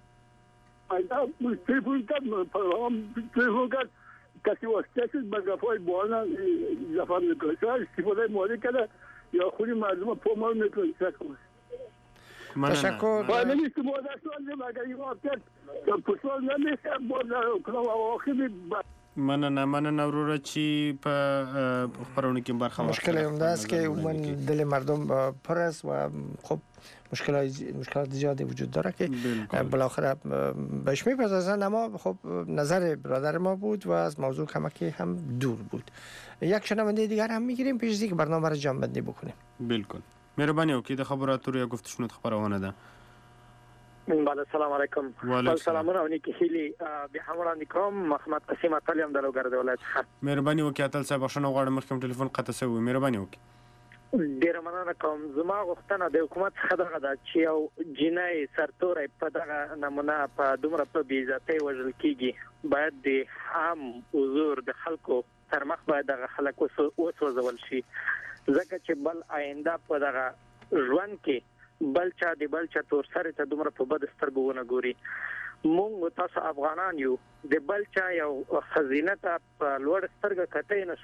تلفون کرد تلفون کرد کسی واسطه شد به گفای بوانا زفر میکنه شاید استفاده مالی کرده یا خودی مردم پا ما میکنه. تشکر. و نمیست مادرستان نیم اگر این واقعیت پسال نمیست کنم آخری مننه مننه وروره چې په خبرونه کې برخه مشکل هم است که من دل مردم پر است و خب مشکلات مشکلات زیادی وجود داره که بالاخره بهش میپردازن. اما خب نظر برادر ما بود و از موضوع کمکی هم دور بود. یک شنونده دیگر هم میگیریم پیش از اینکه برنامه را جمع بندی بکنیم. بالکل. مهرباني وکړئ د خبراتو یا گفتشونو خبرونه ده. بله سلام علیکم. بله سلامونه او نیکی هیلی به همراه نیکام محمد قسیم اتلیم د لوګر د ولایت څخه. مهرباني وکړئ اتل صاحب بخښنه غواړم مخکې ټلیفون قطع شوی. مهرباني وکړئ. ډیره مننه کوم. زما غوښتنه د حکومت څخه دغه ده چې یو جنای سرتوري په دغه نمونه په دومره په بې عزتۍ وژل کیږي، باید د عام حضور د خلکو تر مخ باید دغه خلک وسوځول شي، ځکه چې بل آینده په دغه ژوند کې بل چا د بل چا تور سره ته دومره په بد سترګو ونه ګوري. موږ تاسو افغانان یو، د بل چا یو خزینه ته په لوړ سترګه کتای نه شو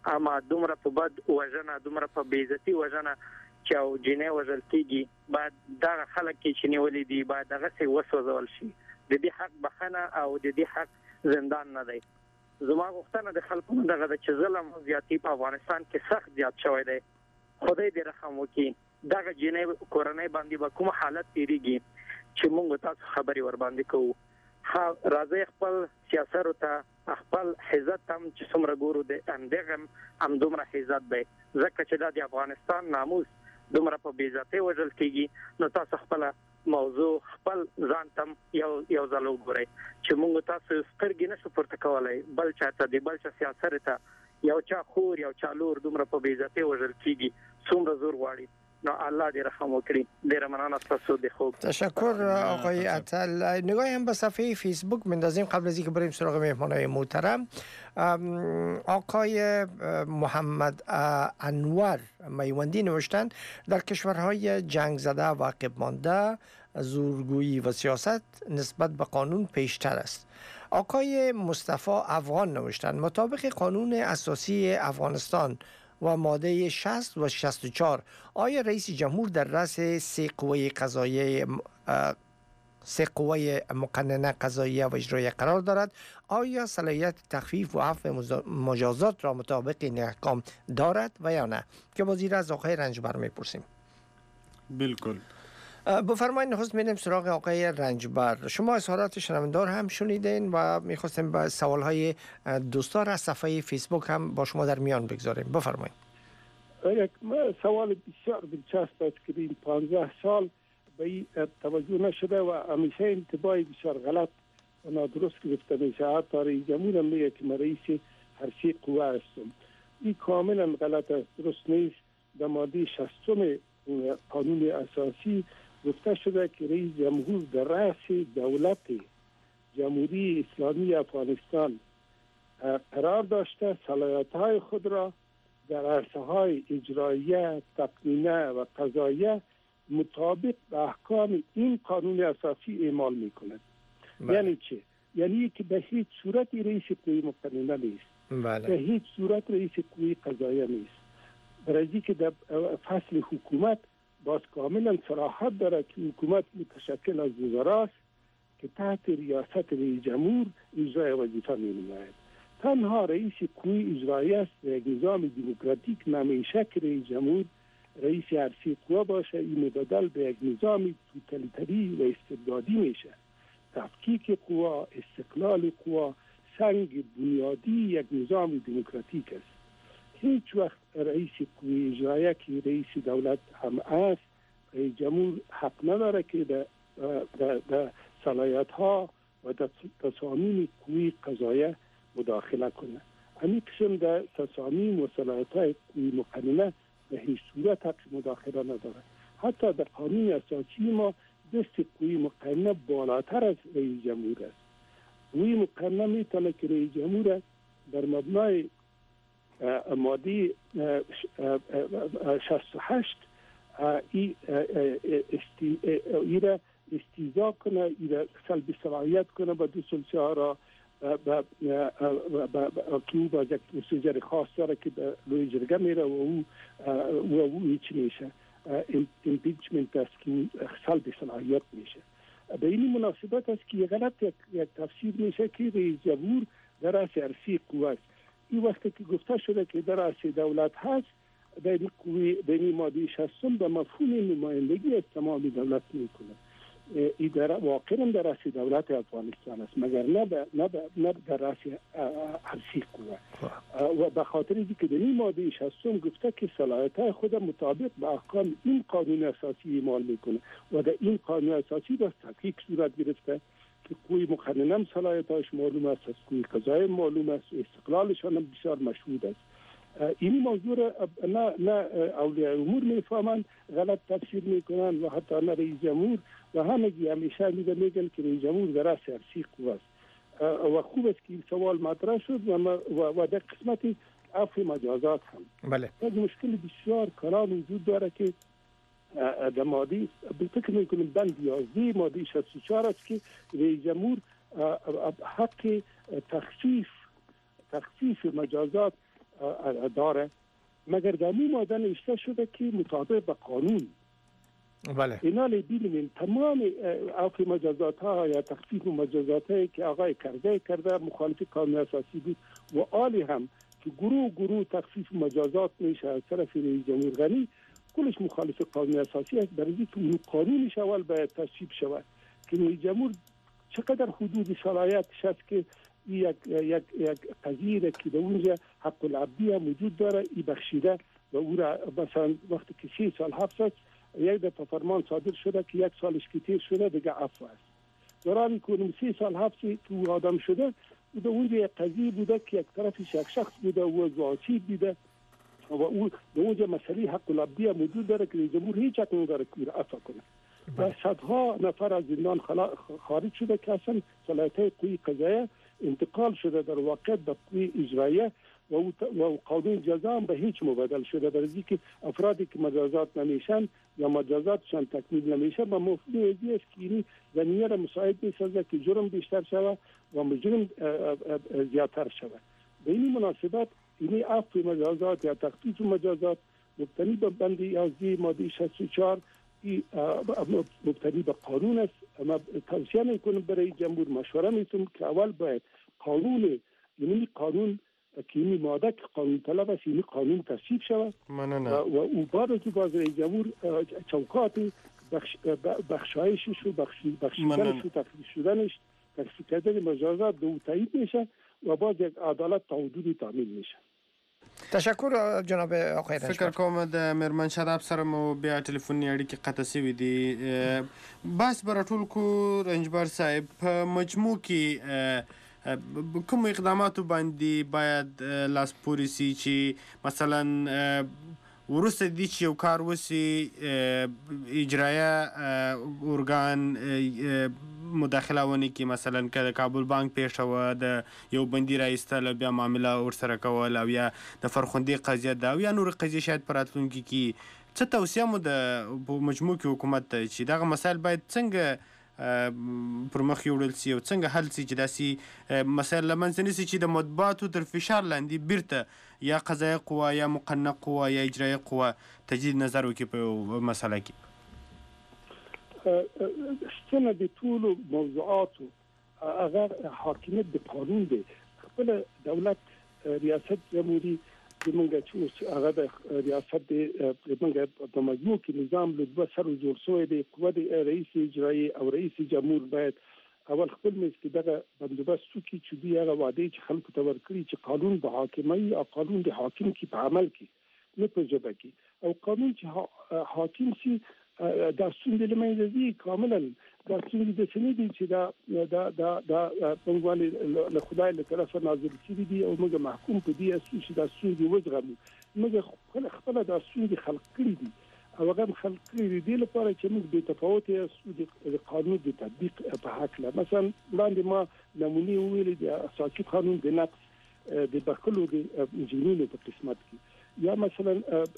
اما دومره په بد وژنه دومره په بیزتی وژنه چې او جنې وژل کیږي بعد دا خلک چې نیولې دي بعد دغه څه وسوځول شي د دې حق بخنه او د دې حق زندان نه دی. زما غوښتنه د خلکو دغه چې ظلم او زیاتی په افغانستان کې سخت زیات شوی دی. خدای دې رحم وکړي دغه جنې کورنۍ باندې به کوم حالت تیریږي چې موږ تاسو خبري ور باندې کوو. راځي خپل سیاست ته خپل عزت هم چې څومره ګورو د اندغم هم دومره عزت دی ځکه چې د افغانستان ناموس دومره په بیزته وژل کیږي. نو تاسو خپل موضوع خپل ځان تم یو یو ځل وګورئ چې موږ تاسو سترګې نشو پورته کولای بل چاته دی بل چا سیاست ته یو چا خور یو چا لور دومره په بیزته وژل کیږي څومره زور غواړي. نه الله دې رحم وکړي. ډیر مننه تاسو د خوب. تشکر آقای عطل. نگاهی هم به صفحه فیسبوک مندازیم قبل از اینکه بریم سراغ مهمانای محترم. آقای محمد انور میوندی نوشتند در کشورهای جنگ زده و عقب مانده زورگویی و سیاست نسبت به قانون پیشتر است. آقای مصطفی افغان نوشتند مطابق قانون اساسی افغانستان و ماده شصت و شصت و چهار آیا رئیس جمهور در رأس سه قوه قضاییه سه قوه مقننه قضاییه و اجراییه قرار دارد؟ آیا صلاحیت تخفیف و عفو مجازات را مطابق این احکام دارد و یا نه؟ که بازی را از آقای رنجبر میپرسیم. بالکل. بفرمایید نخست میریم سراغ آقای رنجبر. شما اظهارات شنوندار هم شنیدین و میخواستیم با سوالهای دوستان از صفحه فیسبوک هم با شما در میان بگذاریم. بفرمایید. یک سوال بسیار دلچسب است که این پانزده سال به این توجه نشده و همیشه انتباه بسیار غلط و نادرست گرفته میشه. حتی رئیس جمهور هم میگه که من رئیس هر سه قوه هستم. این کاملا غلط است، درست نیست. در ماده شصتم قانون اساسی گفته شده که رئیس جمهور در رأس دولت جمهوری اسلامی افغانستان قرار داشته صلاحیت‌های خود را در عرصه‌های اجراییه، تقنینه و قضاییه مطابق به احکام این قانون اساسی اعمال می‌کند. یعنی چه؟ یعنی که به هیچ صورت رئیس قوه مقننه نیست. بله. به هیچ صورت رئیس قوه قضاییه نیست. برای که در فصل حکومت باز کاملا صراحت داره که حکومت متشکل از وزراست که تحت ریاست رئیس جمهور اجرای وظیفه می‌نماید. تنها رئیس قوه اجراییه است و یک نظام دموکراتیک نمیشه که رئیس جمهور رئیس هر سه قوه باشه. این مبدل به یک نظام توتالیتری و استبدادی میشه. تفکیک قوا، استقلال قوا سنگ بنیادی یک نظام دموکراتیک است. هیچ وقت رئیس قوه اجراییه که رئیس دولت هم است رئیس جمهور حق نداره که در صلاحیت ها و در تصامیم قوه قضاییه مداخله کنه. همین قسم در تصامیم و صلاحیت های قوه مقننه به هیچ صورت حق مداخله نداره. حتی در قانون اساسی ما دست قوه مقننه بالاتر از رئیس جمهور است. قوه مقننه میتونه که رئیس جمهور در مبنای ماده شصت و هشت ای را استیضاح کنه، ای را سلب صلاحیت کنه با دو سلسه ها را که او باز یک پروسیجر خاص داره که به روی جرگه میره و او و او هیچ میشه امپیچمنت است که سلب صلاحیت میشه. به این مناسبت است که غلط یک تفسیر میشه که رئیس جمهور در رأس عرصه قوه است. این وقتی که گفته شده که در رأس دولت هست در این قوه در این ماده شصتم به مفهوم نمایندگی از تمام دولت میکنه. این در واقعا در رأس دولت افغانستان است مگر نه نه نه در رأس عرصه قوه. و به خاطر اینکه در این ماده شصتم گفته که صلاحیت‌های خود مطابق به احکام این قانون اساسی اعمال میکنه و در این قانون اساسی با تحقیق صورت گرفته که قوه مقننه هم صلاحیت‌هاش معلوم است، از قوه قضاییه معلوم است، استقلالشان هم بسیار مشهود است. این موضوع نه نه اولیاء امور میفهمند، غلط تفسیر میکنن و حتی نه رئیس جمهور و همگی همیشه میگن که رئیس جمهور در رأس عرصه قوه است. و خوب است که این سوال مطرح شد و و در قسمت عفو مجازات هم بله یک مشکل بسیار کلان وجود داره که در ماده فکر میکنیم بند یازده ماده شصت و چهار است که رئیس جمهور حق تخفیف تخفیف مجازات داره، مگر در این ماده نوشته شده که مطابق به قانون. بله. اینا ببینیم تمام عفو مجازات ها یا تخفیف مجازات هایی که آقای کرده کرده مخالف قانون اساسی بود و آلی هم که گروه گروه تخفیف مجازات میشه از طرف رئیس جمهور غنی، کلش مخالف قانون اساسی است. برای اینکه اون قانونش اول باید تصویب شود که رئیس جمهور چقدر حدود صلاحیتش است که یک یک یک قضیه که در اونجا حق العبدی موجود داره ای بخشیده و او را مثلا وقتی که سه سال حبس است یک دفعه فرمان صادر شده که یک سالش که تیر شده دیگه عفو است. دوران که سه سال حبسی که او آدم شده و در اونجا یک قضیه بوده که یک طرفش یک شخص بوده و زواسی بوده و او در اونجا مسئله حق العبدی موجود داره که جمهور هیچ حق نداره که او عفو کنه. و صدها نفر از زندان خارج شده که اصلا صلاحیت قوی قضاییه انتقال شده در واقع به قوی اجراییه و قانون جزا هم به هیچ مبادل شده. برای اینکه افرادی که مجازات نمیشن یا مجازاتشان تکمیل نمیشه به مفهوم ازی است که این زمینه را مساعد میسازه که جرم بیشتر شود و مجرم زیادتر شود. به این مناسبت این عفو مجازات یا تخفیف مجازات مبتنی به بند یازده ماده شصت و چهار مبتنی به قانون است. اما توصیه میکنم برای جمهور مشوره میتونم که اول باید قانون یعنی قانون که این ماده که قانون طلب است این قانون تصویب شود و او بعد از باز رئیس جمهور چوکات بخش بخشایشش و بخشیدنش و تخفیف شدنش تخفیف کردن مجازات به او تایید میشه و باز یک عدالت تا حدودی تامین میشه. تشکر جناب آقای رنجبر. فکر کوم د میرمن شاداب سره مو بیا ټلیفوني اړیکې قطع شوې دي. بس به راټول کو رنجبر صاحب په مجموع کې کوم اقداماتو باندې باید لاس پورې سي چې مثلا وروسته دي چې یو کار وسي اجرایه ارګان مداخله ونی کې مثلا که کابل بانک پیښ شوه د یو بندي راایستل بیا معامله ورسره کول او یا د فرخندې قضیه ده او یا نور قضیې شاید په راتلونکي کې څه توصیه مو د مجموع کې حکومت ته چې دغه مسایل باید څنګه پر مخ یوړل سي او څنګه حل سي چې داسې مسایل له منځه نیسي چې د مطبوعاتو تر فشار لاندې بیرته یا قضایه قوه یا مقننه قوه یا اجرایه قوه تجدید نظر وکړي په یو مسله کې. ستنه د ټولو موضوعاتو هغه حاکمیت د قانون دی. خپل دولت ریاست جمهوری چې موږ چې هغه د ریاست د موږ په مجموع کې نظام له دوه سره جوړ شوی دی. قوه د رئیس اجرایی او رئیس جمهور باید اول خپل مې چې دغه بندوبست وکړي چې دوی هغه وعدې چې خلکو ته ورکړي چې قانون به حاکمي او قانون د حاکم کې په عمل کې نه په ژبه کې او قانون چې حاکم سي دا ستونزې له منځه ځي کاملا. دا ستونزې داسې نه دي چې دا دا دا دا پنګوالې له خدای له طرفه نازل شوي دي او موږ محکوم په دې اساس چې دا ستونزې وزغمو. موږ خپله دا ستونزې خلق کړي دي او هغه خلق کړي دي دې لپاره چې موږ بې تفاوتې یاستو د قانون د تطبیق په هکله. مثلا وړاندې ما نمونې وویلې د اساسي قانون د نقض د بخښلو د انجینونو په قسمت کې یا مثلا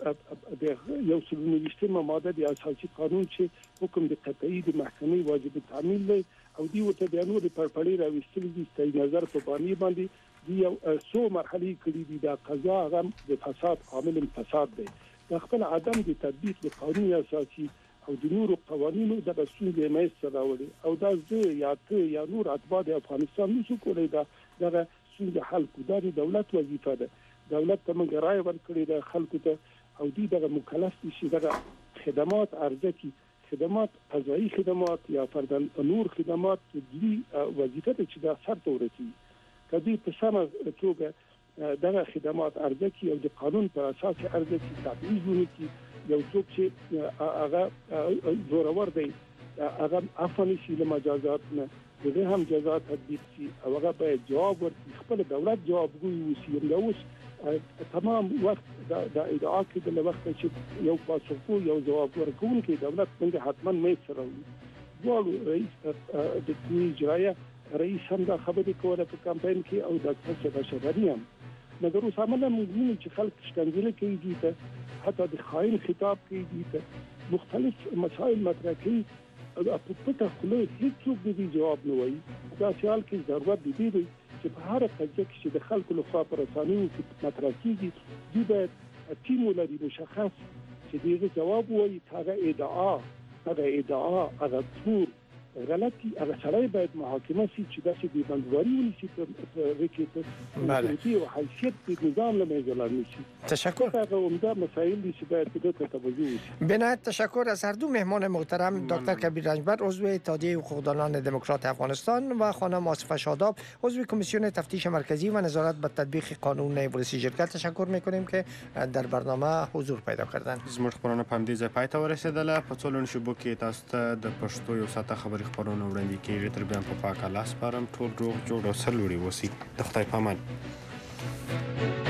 د یو سل نویشتمه ماده د اساسي قانون چې حکم د قطعي د محکمې واجب تعمیل دی او دی ورته بیا نور پرپړې راویستلي دي ستای نظر په باندې باندې دی یو څو مرحلې کړي دي. دا قضا هغه د فساد عامل فساد دی. د خپل عدم د تطبیق د قانون اساسي او د نورو قوانینو د ستونزې منځته راوړي او دا زه یا ته یا نور اتباع د افغانستان نشو کولی دا دغه ستونزې حل کړو. دا د دولت وظیفه ده. دولت ته موږ رایه ورکړې ده خلکو ته او دوی دغه مکلف دي چې دغه خدمات عرضه کړي. خدمات قضایي خدمات یا فردن نور خدمات دوی وظیفه ده چې دا سرته ورسوي. که دوی په سمه توګه دغه خدمات عرضه کړي او د قانون پر اساس عرضه کړي تبعیض ونه کړي یو څوک چې هغه زورور دی هغه عفو نشي له مجازات نه دغه هم جزا تطبیق شي او هغه باید جواب ورکړي. خپل دولت جوابګوی وشي. همداوس تمام وخت د ادعا کې د وخت چې یو پاسخگو یو جواب ورکوونکی دولت څنګه حتما مې سره وي. دواړو رئیس د قوې اجرایه رئیس هم دا خبرې کوله په کمپاین کې او د څه بشري هم مګر اوس عمله موږ چې خلک شکنجه کوي دي ته حتی د خاين خطاب کوي دي ته مختلف مسائل مطرح کوي او په پټه خله هیڅ څوک دې جواب نه وایي. دا خیال کې ضرورت دی دی چې په هر قضیه کې چې د خلکو لخوا په رسنیو کې مطرح کیږي دوی باید ټیم ولري مشخص چې دغه جواب وایي هغه ادعا هغه ادعا هغه تور غلطي هغه سړی باید محاکمه شي چې داسې د بندواري ونیسي په وکیل او حیثیت د نظام له منځه لاړ نشي. تشکر. هغه عمده مسائل دي چې باید به دې توجه وشي. بنایت تشکر از هر دو مهمان محترم دکتر کبیر رنجبر عضو اتحادیه حقوقدانان دموکرات افغانستان و خانم آصفه شاداب عضو کمیسیون تفتیش مرکزی و نظارت بر تطبیق قانون پروسیجرگل تشکر میکنیم که در برنامه حضور پیدا کردن. زموږ خبرونه په همدې ځای پای ته ورسېدله. په څو لنډو شېبو کې تاسو ته د پښتو یو ساعته خبري خبرونه وړاندې کېږي. تر بیا په پاک الله سپارم. ټول روغ جوړ او سرلوړي اوسئ. د خدای په امان.